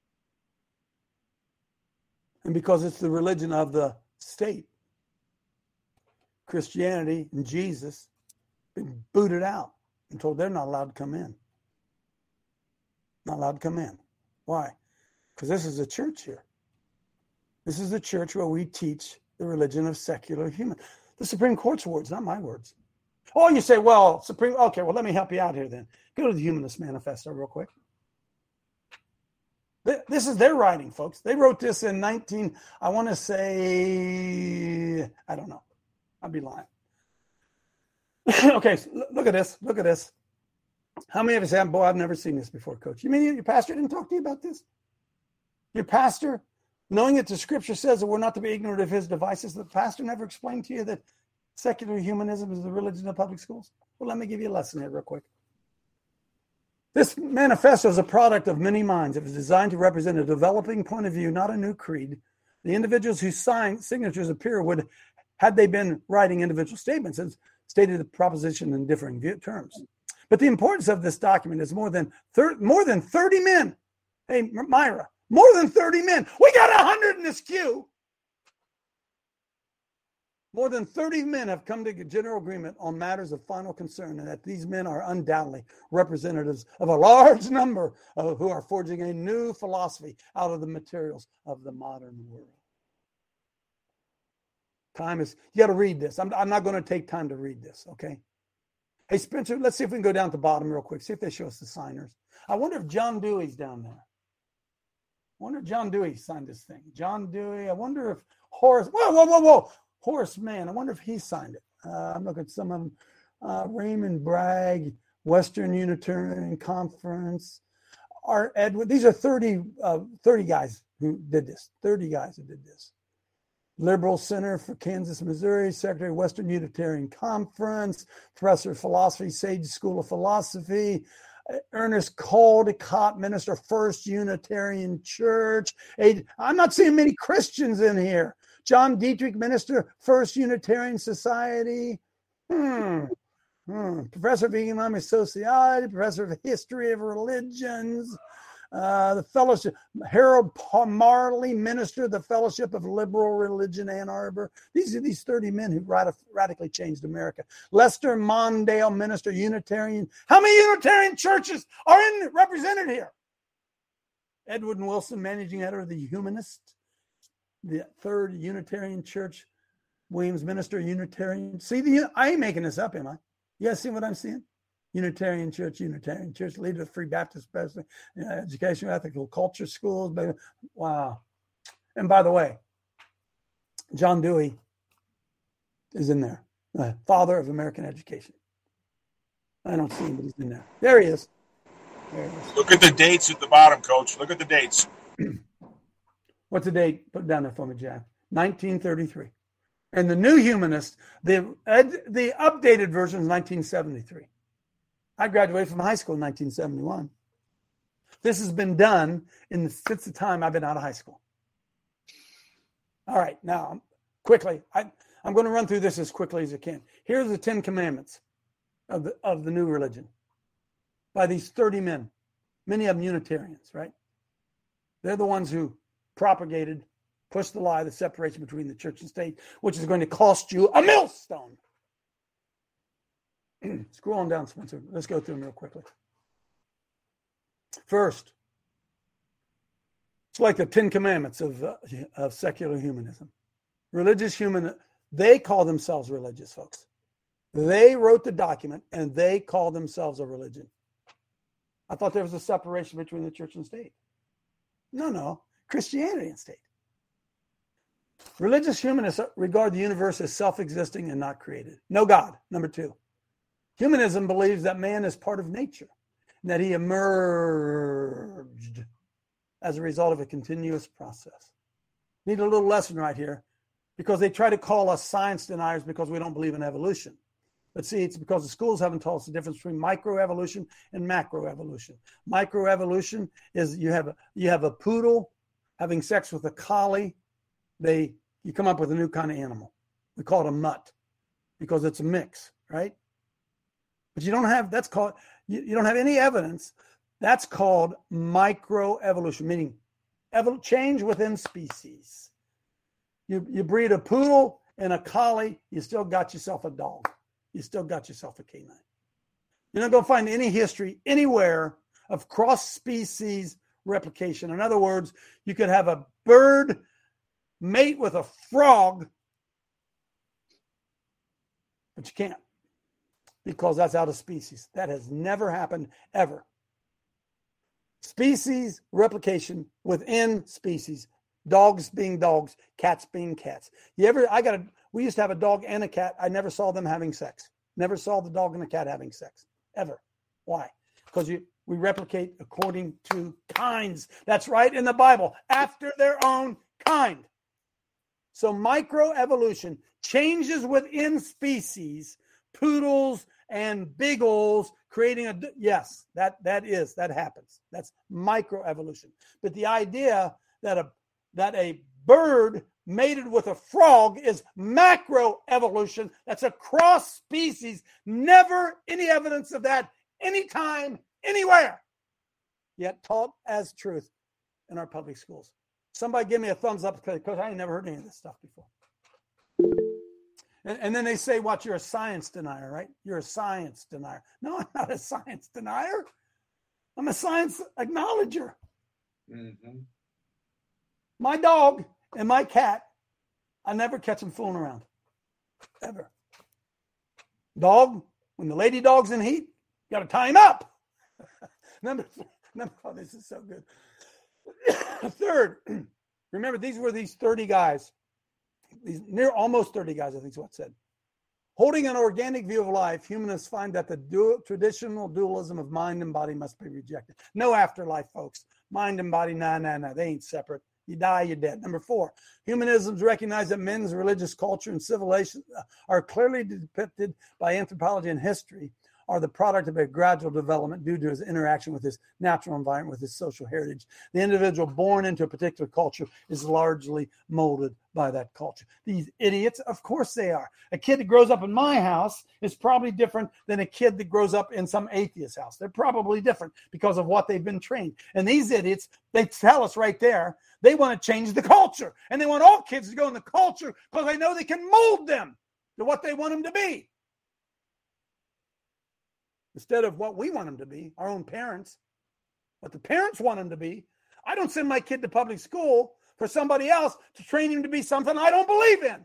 And because it's the religion of the state, Christianity and Jesus been booted out and told they're not allowed to come in. Not allowed to come in. Why? Because this is a church here. This is a church where we teach the religion of secular human. The Supreme Court's words, not my words. Oh, you say, well, Supreme, okay, well, let me help you out here then. Go to the Humanist Manifesto real quick. This is their writing, folks. They wrote this in nineteen, I want to say, I don't know. I'd be lying. Okay, so look at this. Look at this. How many of us have, boy, I've never seen this before, Coach. You mean your pastor didn't talk to you about this? Your pastor, knowing that the scripture says that we're not to be ignorant of his devices, the pastor never explained to you that secular humanism is the religion of public schools? Well, let me give you a lesson here real quick. This manifesto is a product of many minds. It was designed to represent a developing point of view, not a new creed. The individuals whose sign, signatures appear would, had they been writing individual statements, and stated the proposition in differing view, terms. But the importance of this document is more than thirty, more than thirty men. Hey, Myra, more than thirty men. We got one hundred in this queue. More than thirty men have come to general agreement on matters of final concern, and that these men are undoubtedly representatives of a large number of who are forging a new philosophy out of the materials of the modern world. Time is, you got to read this. I'm, I'm not going to take time to read this, okay? Hey, Spencer, let's see if we can go down to the bottom real quick. See if they show us the signers. I wonder if John Dewey's down there. I wonder if John Dewey signed this thing. John Dewey. I wonder if Horace, whoa, whoa, whoa, whoa. Horace Mann. I wonder if he signed it. Uh, I'm looking at some of them. Uh, Raymond Bragg, Western Unitarian Conference. Art Edward. These are thirty, uh, thirty guys who did this. thirty guys who did this. Liberal Center for Kansas, Missouri, Secretary of Western Unitarian Conference, Professor of Philosophy, Sage School of Philosophy, Ernest Caldecott, Minister, First Unitarian Church. I'm not seeing many Christians in here. John Dietrich, Minister, First Unitarian Society. Hmm. Hmm. Professor of Economic Sociology, Professor of History of Religions. Uh, the fellowship, Harold Marley, minister of the Fellowship of Liberal Religion, Ann Arbor. These are these thirty men who rad- radically changed America. Lester Mondale, minister, Unitarian. How many Unitarian churches are in represented here? Edward Wilson, managing editor of the Humanist, the Third Unitarian Church. Williams, minister, Unitarian. See, the I ain't making this up, am I? You guys see what I'm seeing? Unitarian Church, Unitarian Church, leader of Free Baptist Presbyterian, you know, Education, Ethical Culture Schools. Wow. And by the way, John Dewey is in there, uh, father of American education. I don't see him, but he's in there. There he is. There he is. Look at the dates at the bottom, Coach. Look at the dates. What's the date? Put it down there for me, Jack. nineteen thirty-three. And the New Humanist, the, ed, the updated version is nineteen seventy-three. I graduated from high school in nineteen seventy-one. This has been done in the, since the time I've been out of high school. All right, now, quickly, I, I'm going to run through this as quickly as I can. Here's the Ten Commandments of the, of the new religion by these thirty men, many of them Unitarians, right? They're the ones who propagated, pushed the lie, the separation between the church and state, which is going to cost you a millstone. Scroll on down, Spencer. Let's go through them real quickly. First, it's like the Ten Commandments of, uh, of secular humanism. Religious human, they call themselves religious, folks. They wrote the document and they call themselves a religion. I thought there was a separation between the church and state. No, no. Christianity and state. Religious humanists regard the universe as self-existing and not created. No God, number two. Humanism believes that man is part of nature and that he emerged as a result of a continuous process. Need a little lesson right here because they try to call us science deniers because we don't believe in evolution. But see, it's because the schools haven't taught us the difference between microevolution and macroevolution. Microevolution is you have a, you have a poodle having sex with a collie. They you come up with a new kind of animal. We call it a mutt because it's a mix, right? But you don't have that's called you, you don't have any evidence. That's called microevolution, meaning evol- change within species. You you breed a poodle and a collie, you still got yourself a dog. You still got yourself a canine. You're not going to find any history anywhere of cross-species replication. In other words, you could have a bird mate with a frog, but you can't because that's out of species. That has never happened ever. Species replication within species. Dogs being dogs, cats being cats. You ever? I got a. We used to have a dog and a cat. I never saw them having sex. Never saw the dog and the cat having sex ever. Why? Because you we replicate according to kinds. That's right in the Bible. After their own kind. So microevolution changes within species. Poodles and beagles creating a yes. That that is that happens. That's microevolution. But the idea that a that a bird mated with a frog is macroevolution. That's a cross species. Never any evidence of that anytime, anywhere. Yet taught as truth in our public schools. Somebody give me a thumbs up because I ain't never heard any of this stuff before. And, and then they say, what, you're a science denier, right? You're a science denier. No, I'm not a science denier. I'm a science acknowledger. Mm-hmm. My dog and my cat, I never catch them fooling around. Ever. Dog, when the lady dog's in heat, you got to tie him up. number, number, oh, this is so good. Third, remember, these were these thirty guys, these near almost thirty guys, I think is what it said. Holding an organic view of life, humanists find that the dual, traditional dualism of mind and body must be rejected. No afterlife, folks. Mind and body, nah, nah, nah, they ain't separate. You die, you're dead. Number four, humanisms recognize that men's religious culture and civilization are clearly depicted by anthropology and history, are the product of a gradual development due to his interaction with his natural environment, with his social heritage. The individual born into a particular culture is largely molded by that culture. These idiots, of course they are. A kid that grows up in my house is probably different than a kid that grows up in some atheist house. They're probably different because of what they've been trained. And these idiots, they tell us right there, they want to change the culture. And they want all kids to go in the culture because they know they can mold them to what they want them to be. Instead of what we want them to be, our own parents, what the parents want them to be. I don't send my kid to public school for somebody else to train him to be something I don't believe in.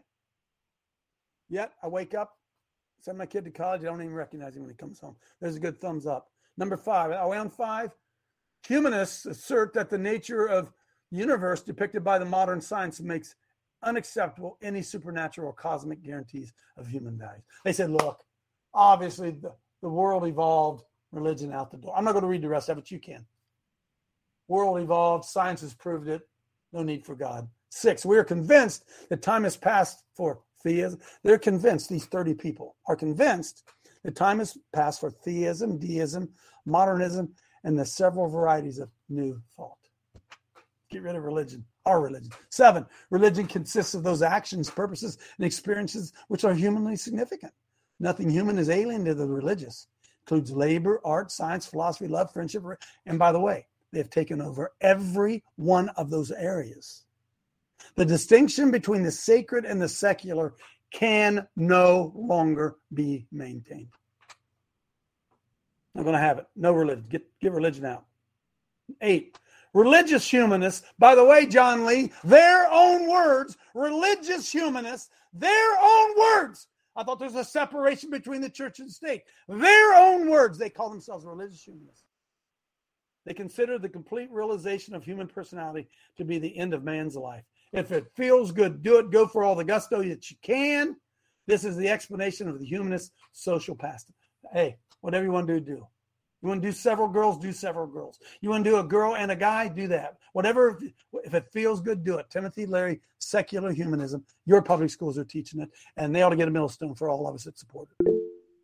Yet I wake up, send my kid to college, I don't even recognize him when he comes home. There's a good thumbs up. Number five, are we on five? Humanists assert that the nature of the universe depicted by the modern science makes unacceptable any supernatural or cosmic guarantees of human values. They said, look, obviously the The world evolved, religion out the door. I'm not going to read the rest of it. You can. World evolved, science has proved it. No need for God. Six, we are convinced that time has passed for theism. They're convinced, these thirty people are convinced that time has passed for theism, deism, modernism, and the several varieties of new thought. Get rid of religion, our religion. Seven, religion consists of those actions, purposes, and experiences which are humanly significant. Nothing human is alien to the religious. It includes labor, art, science, philosophy, love, friendship. And by the way, they've taken over every one of those areas. The distinction between the sacred and the secular can no longer be maintained. Not going to have it. No religion. Get, get religion out. Eight, religious humanists, by the way, John Lee, their own words, religious humanists, their own words. I thought there's a separation between the church and the state. Their own words, they call themselves religious humanists. They consider the complete realization of human personality to be the end of man's life. If it feels good, do it. Go for all the gusto that you can. This is the explanation of the humanist social past. Hey, whatever you want to do, do. You want to do several girls, do several girls. You want to do a girl and a guy, do that. Whatever, if it feels good, do it. Timothy Leary, secular humanism. Your public schools are teaching it, and they ought to get a millstone for all of us that support it.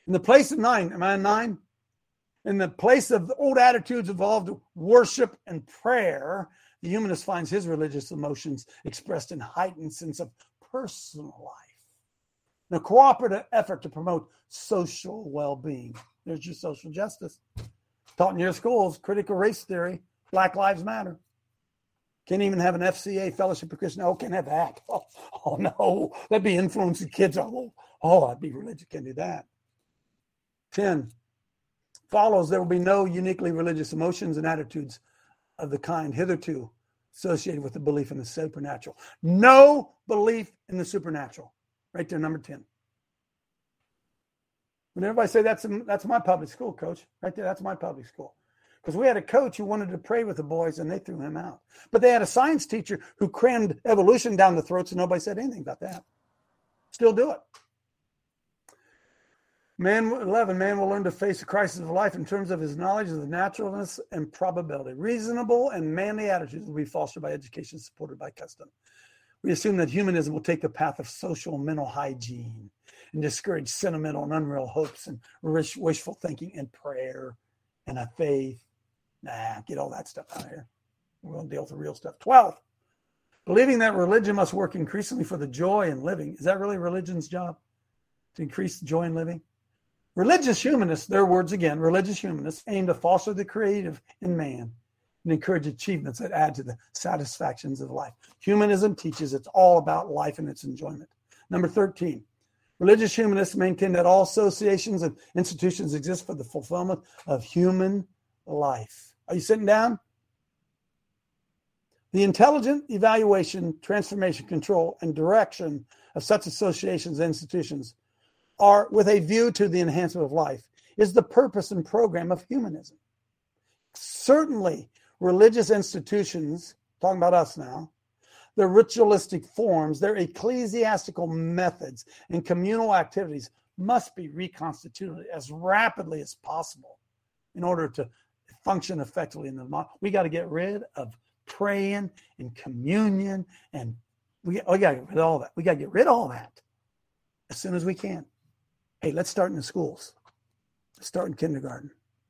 In the place of nine, am I on nine? In the place of the old attitudes involved worship and prayer, the humanist finds his religious emotions expressed in heightened sense of personal life. In a cooperative effort to promote social well-being. There's your social justice. Taught in your schools, critical race theory, Black Lives Matter. Can't even have an F C A, Fellowship of Christian. Oh, can't have that. Oh, oh no, that'd be influencing kids. Oh, oh, I'd be religious. Can't do that. ten. Follows there will be no uniquely religious emotions and attitudes of the kind hitherto associated with the belief in the supernatural. No belief in the supernatural. Right there, number ten. When everybody say that's that's my public school, coach. Right there, that's my public school. Because we had a coach who wanted to pray with the boys and they threw him out. But they had a science teacher who crammed evolution down the throats and nobody said anything about that. Still do it. Man, eleven, man will learn to face the crisis of life in terms of his knowledge of the naturalness and probability. Reasonable and manly attitudes will be fostered by education supported by custom. We assume that humanism will take the path of social and mental hygiene and discourage sentimental and unreal hopes and wish, wishful thinking and prayer and a faith. Nah, get all that stuff out of here. We'll deal with the real stuff. twelve, believing that religion must work increasingly for the joy in living. Is that really religion's job? To increase the joy in living? Religious humanists, their words again, religious humanists aim to foster the creative in man and encourage achievements that add to the satisfactions of life. Humanism teaches it's all about life and its enjoyment. Number thirteen, religious humanists maintain that all associations and institutions exist for the fulfillment of human life. Are you sitting down? The intelligent evaluation, transformation, control, and direction of such associations and institutions are with a view to the enhancement of life is the purpose and program of humanism. Certainly, religious institutions, talking about us now, their ritualistic forms, their ecclesiastical methods, and communal activities must be reconstituted as rapidly as possible in order to function effectively in the model. We got to get rid of praying and communion, and we, we got to get rid of all that. We got to get rid of all that as soon as we can. Hey, let's start in the schools. Let's start in kindergarten.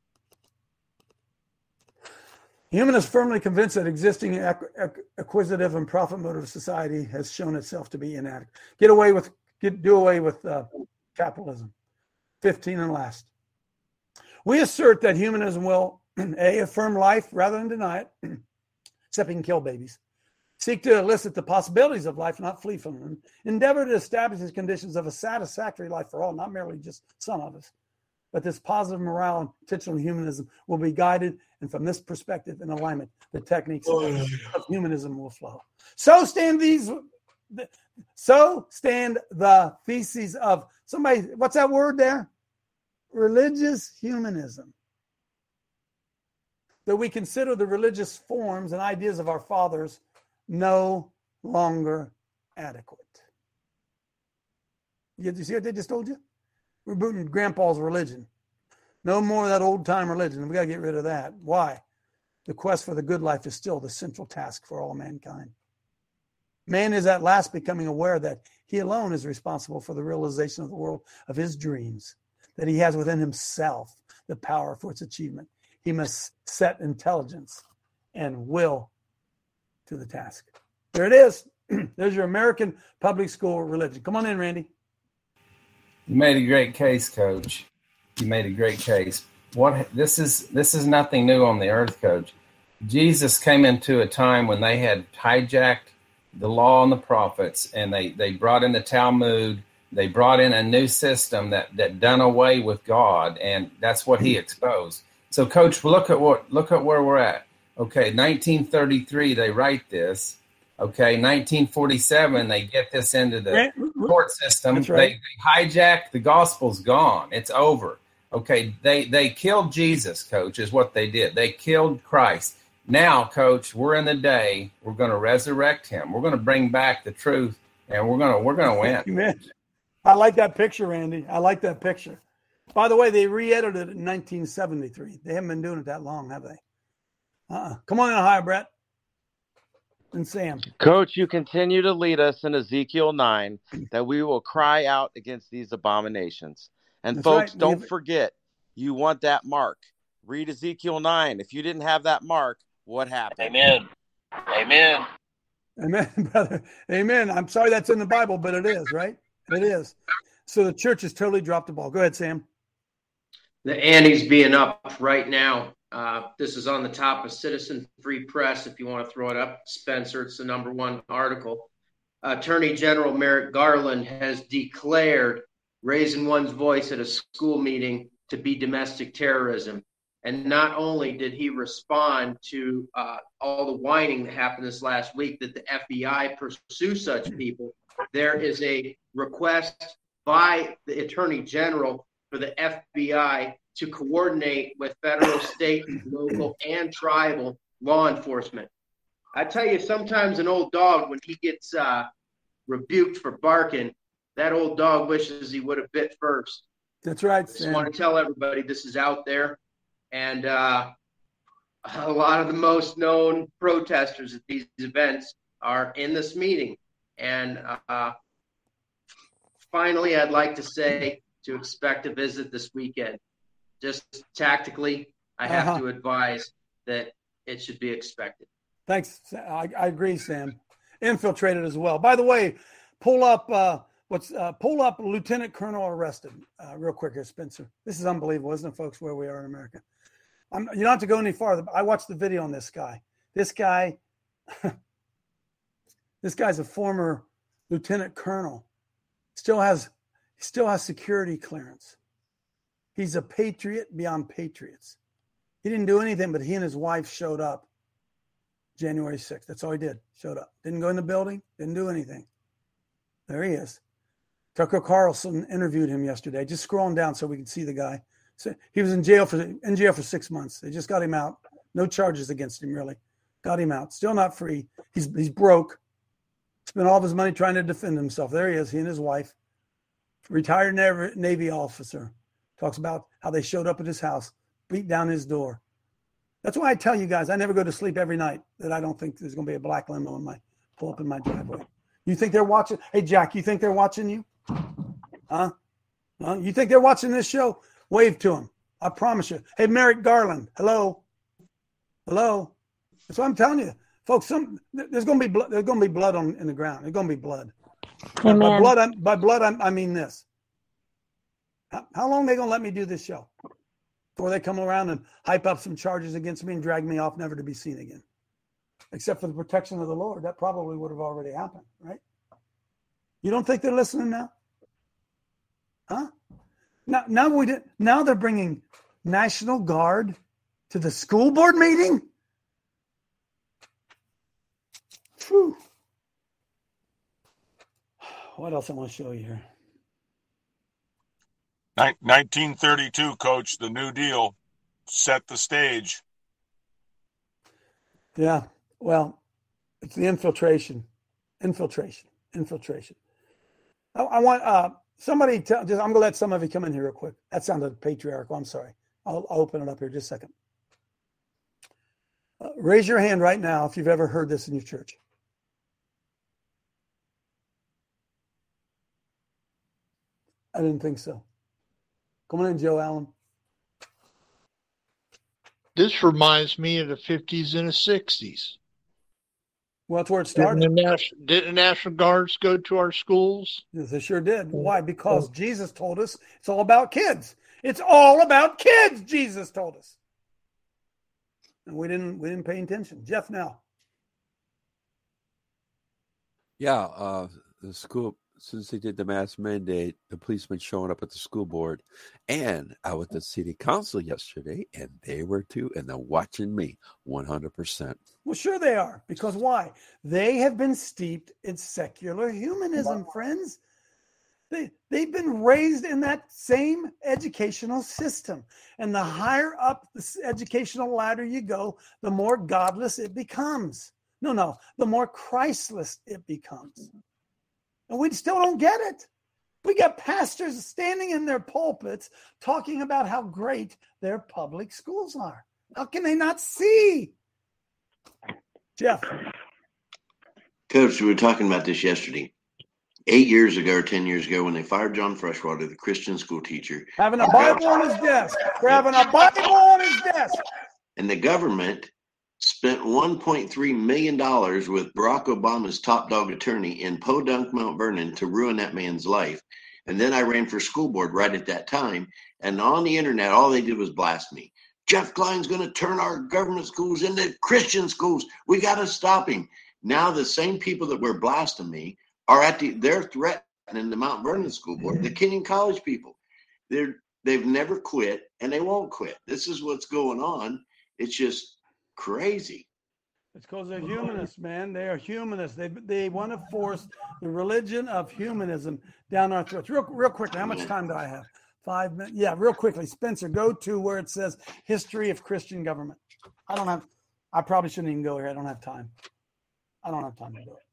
Humanists firmly convinced that existing acquisitive and profit motive society has shown itself to be inadequate. Get away with, get do away with uh, capitalism. fifteen and last. We assert that humanism will A, affirm life rather than deny it, except it can kill babies. Seek to elicit the possibilities of life, not flee from them. Endeavor to establish the conditions of a satisfactory life for all, not merely just some of us. But this positive morale and intentional humanism will be guided, and from this perspective and alignment, the techniques oh, of, of humanism will flow. So stand these, so stand the theses of somebody. What's that word there? Religious humanism. That we consider the religious forms and ideas of our fathers no longer adequate. You see what they just told you? We're booting grandpa's religion. No more of that old-time religion. We got to get rid of that. Why? The quest for the good life is still the central task for all mankind. Man is at last becoming aware that he alone is responsible for the realization of the world of his dreams, that he has within himself the power for its achievement. He must set intelligence and will to the task. There it is. There's your American public school religion. Come on in, Randy. You made a great case, Coach. You made a great case. What this is this is nothing new on the earth, Coach. Jesus came into a time when they had hijacked the law and the prophets, and they, they brought in the Talmud. They brought in a new system that, that done away with God, and that's what he exposed. So, Coach, look at what look at where we're at. Okay, nineteen thirty-three, they write this. Okay, nineteen forty-seven, they get this into the court system. Right. They, they hijack, the gospel's gone. It's over. Okay, they, they killed Jesus, Coach, is what they did. They killed Christ. Now, Coach, we're in the day, we're going to resurrect him. We're going to bring back the truth, and we're going to we're going to win. Amen. I like that picture, Randy. I like that picture. By the way, they re-edited it in nineteen seventy-three. They haven't been doing it that long, have they? Uh-uh. Come on in high, Brett. And Sam. Coach, you continue to lead us in Ezekiel nine that we will cry out against these abominations. And That's folks, right. don't We've- forget, you want that mark. Read Ezekiel nine. If you didn't have that mark, what happened? Amen. Amen. Amen, brother. Amen. I'm sorry that's in the Bible, but it is, right? It is. So the church has totally dropped the ball. Go ahead, Sam. The ante's being up right now. Uh, this is on the top of Citizen Free Press. If you want to throw it up, Spencer, it's the number one article. Attorney General Merrick Garland has declared raising one's voice at a school meeting to be domestic terrorism. And not only did he respond to uh, all the whining that happened this last week that the F B I pursue such people, there is a request by the Attorney General for the F B I to coordinate with federal, state, local, and tribal law enforcement. I tell you, sometimes an old dog, when he gets uh, rebuked for barking, that old dog wishes he would have bit first. That's right, I just Sam. want to tell everybody this is out there. And uh, a lot of the most known protesters at these events are in this meeting. And uh, finally, I'd like to say to expect a visit this weekend. Just tactically, I have Uh-huh. to advise that it should be expected. Thanks. I, I agree, Sam. Infiltrated as well. By the way, pull up uh, what's uh, pull up Lieutenant Colonel arrested uh, real quick here, Spencer. This is unbelievable, isn't it, folks? Where we are in America. I'm, you don't have to go any farther. I watched the video on this guy. This guy, this guy's a former lieutenant colonel. Still has, still has security clearance. He's a patriot beyond patriots. He didn't do anything, but he and his wife showed up January sixth. That's all he did. Showed up. Didn't go in the building. Didn't do anything. There he is. Tucker Carlson interviewed him yesterday. Just scrolling down so we can see the guy. So he was in jail for in jail for six months. They just got him out. No charges against him, really. Got him out. Still not free. He's he's broke. Spent all of his money trying to defend himself. There he is. He and his wife. Retired Navy, Navy officer. Talks about how they showed up at his house, beat down his door. That's why I tell you guys, I never go to sleep every night that I don't think there's going to be a black limo in my pull up in my driveway. You think they're watching? Hey, Jack, you think they're watching you? Huh? Huh? You think they're watching this show? Wave to them. I promise you. Hey, Merrick Garland. Hello. Hello. That's what I'm telling you, folks. Some there's going to be blood. There's going to be blood on in the ground. There's going to be blood. Amen. By blood, I, by blood, I, I mean this. How, how long are they going to let me do this show before they come around and hype up some charges against me and drag me off, never to be seen again? Except for the protection of the Lord, that probably would have already happened, right? You don't think they're listening now? Huh? Now, now we did. Now they're bringing National Guard to the school board meeting. Whew. What else I want to show you here? nineteen thirty-two, Coach, the New Deal set the stage. Yeah. Well, it's the infiltration, infiltration, infiltration. I, I want uh, somebody to just. I'm gonna let some of you come in here real quick. That sounded patriarchal. I'm sorry. I'll, I'll open it up here just a second. Uh, raise your hand right now if you've ever heard this in your church. I didn't think so. Come on in, Joe Allen. This reminds me of the fifties and the sixties. Well, that's where it started. Didn't the, National, didn't the National Guards go to our schools? Yes, they sure did. Why? Because Jesus told us it's all about kids. It's all about kids, Jesus told us. And we didn't we didn't pay attention. Jeff now. Yeah, uh, the school, since they did the mask mandate, the policemen showing up at the school board. And I was at the city council yesterday, and they were too, and they're watching me one hundred percent. Well, sure they are. Because why? They have been steeped in secular humanism, friends. They, they've been raised in that same educational system. And the higher up the educational ladder you go, the more godless it becomes. No, no, the more Christless it becomes. And we still don't get it. We got pastors standing in their pulpits talking about how great their public schools are. How can they not see? Jeff. Coach, we were talking about this yesterday. eight years ago or ten years ago when they fired John Freshwater, the Christian school teacher. Having a Bible on his desk. We're having a Bible on his desk. And the government spent one point three million dollars with Barack Obama's top dog attorney in Podunk, Mount Vernon to ruin that man's life. And then I ran for school board right at that time. And on the internet, all they did was blast me. Jeff Klein's going to turn our government schools into Christian schools. We got to stop him. Now the same people that were blasting me are at the, they're threatening the Mount Vernon School Board, the Kenyon College people. They're, they've never quit and they won't quit. This is what's going on. It's just crazy. It's because they're humanists, man. They are humanists. They they want to force the religion of humanism down our throats. Real, real quickly, how much time do I have? Five minutes? Yeah, real quickly. Spencer, go to where it says History of Christian Government. I don't have, I probably shouldn't even go here. I don't have time. I don't have time to do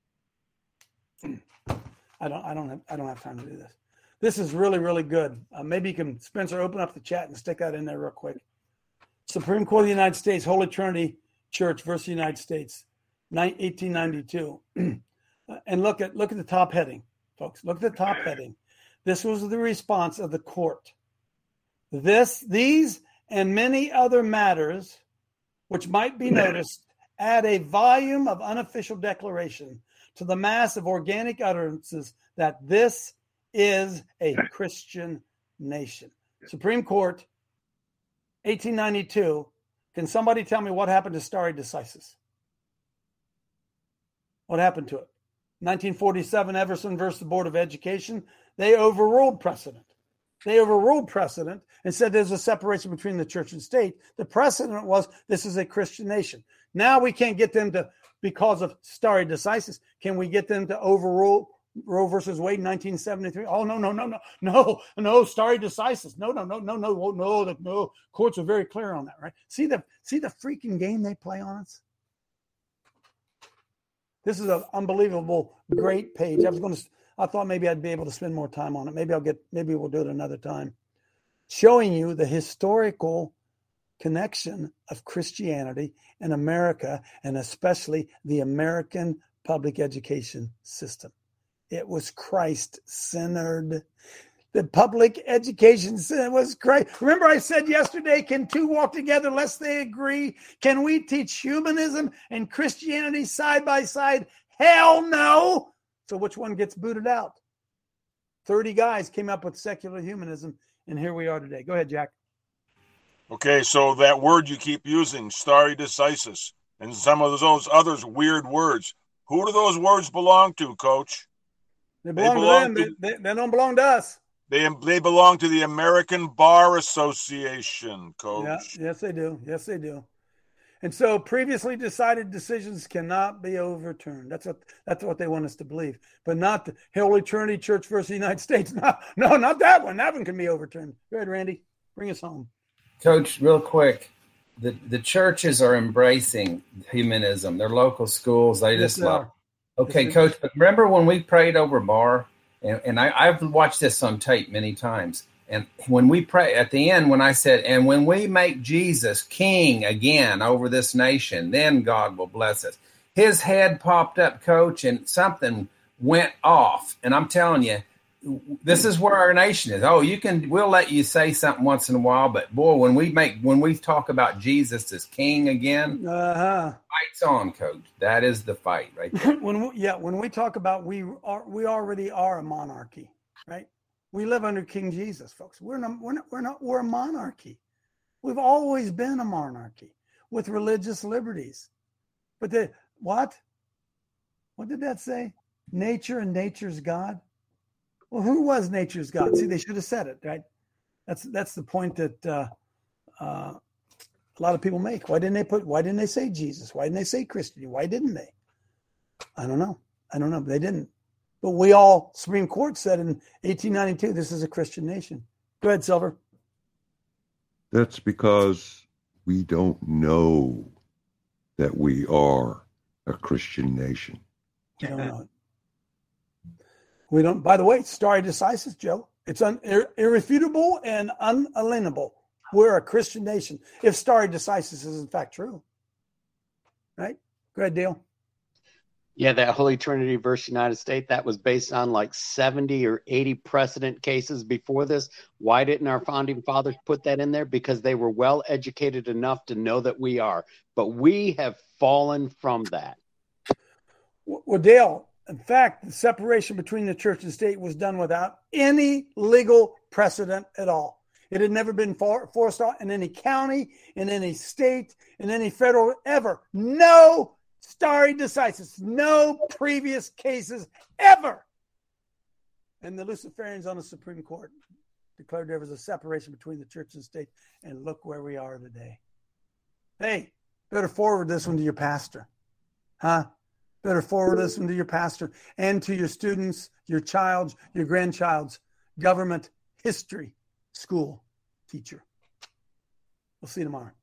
it. I don't, I don't have, I don't have time to do this. This is really, really good. Uh, maybe you can, Spencer, open up the chat and stick that in there real quick. Supreme Court of the United States, Holy Trinity Church versus the United States, eighteen ninety-two. And look at look at the top heading, folks. Look at the top heading. This was the response of the court. This, these, and many other matters, which might be noticed, add a volume of unofficial declaration to the mass of organic utterances that this is a Christian nation. Supreme Court, eighteen ninety-two. Can somebody tell me what happened to stare decisis? What happened to it? nineteen forty-seven, Everson versus the Board of Education. They overruled precedent. They overruled precedent and said there's a separation between the church and state. The precedent was this is a Christian nation. Now we can't get them to, because of stare decisis, can we get them to overrule Roe versus Wade in nineteen seventy-three? Oh, no, no, no, no, no, no, stare decisis. No, no, no, no, no, no, no, the no. Courts are very clear on that, right? See the see the freaking game they play on us? This is an unbelievable, great page. I was going to, I thought maybe I'd be able to spend more time on it. Maybe I'll get, maybe we'll do it another time. Showing you the historical connection of Christianity in America, and especially the American public education system. It was Christ-centered. The public education system was Christ. Remember I said yesterday, can two walk together lest they agree? Can we teach humanism and Christianity side by side? Hell no. So which one gets booted out? thirty guys came up with secular humanism, and here we are today. Go ahead, Jack. Okay, so that word you keep using, stare decisis, and some of those others weird words. Who do those words belong to, Coach? They belong, they belong to them. To, they, they, they don't belong to us. They they belong to the American Bar Association, Coach. Yeah, yes, they do. Yes, they do. And so previously decided decisions cannot be overturned. That's what that's what they want us to believe. But not the Holy Trinity Church versus the United States. No, no, not that one. That one can be overturned. Go ahead, Randy. Bring us home. Coach, real quick. The the churches are embracing humanism. Their local schools, they Yes, just they love. are. Okay, Yes, they Coach, but remember when we prayed over Barr? And, and I, I've watched this on tape many times. And when we pray at the end, when I said, and when we make Jesus king again over this nation, then God will bless us. His head popped up, Coach, and something went off. And I'm telling you, this is where our nation is. Oh, you can, we'll let you say something once in a while, but boy, when we make, when we talk about Jesus as king again, Uh-huh. fight's on, Coach. That is the fight right there. when we, yeah, when we talk about we are, we already are a monarchy, right? We live under King Jesus, folks. We're not, we're not, we're not, we're a monarchy. We've always been a monarchy with religious liberties. But the what? What did that say? Nature and nature's God. Well, who was nature's God? See, they should have said it, right? That's that's the point that uh, uh, a lot of people make. Why didn't they put? Why didn't they say Jesus? Why didn't they say Christian? Why didn't they? I don't know. I don't know. But they didn't. But we all, Supreme Court said in eighteen ninety-two, this is a Christian nation. Go ahead, Silver. That's because we don't know that we are a Christian nation. We don't know it. We don't, by the way, stare decisis, Joe. It's un, ir, irrefutable and unalienable. We're a Christian nation. If stare decisis is in fact true. Right? Go ahead, Dale. Yeah, that Holy Trinity versus United States, that was based on like seventy or eighty precedent cases before this. Why didn't our founding fathers put that in there? Because they were well educated enough to know that we are. But we have fallen from that. Well, Dale, in fact, the separation between the church and state was done without any legal precedent at all. It had never been for, forced on in any county, in any state, in any federal, ever. No stare decisis, no previous cases ever. And the Luciferians on the Supreme Court declared there was a separation between the church and state, and look where we are today. Hey, better forward this one to your pastor. Huh? Better forward this one to your pastor and to your students, your child's, your grandchild's government history school teacher. We'll see you tomorrow.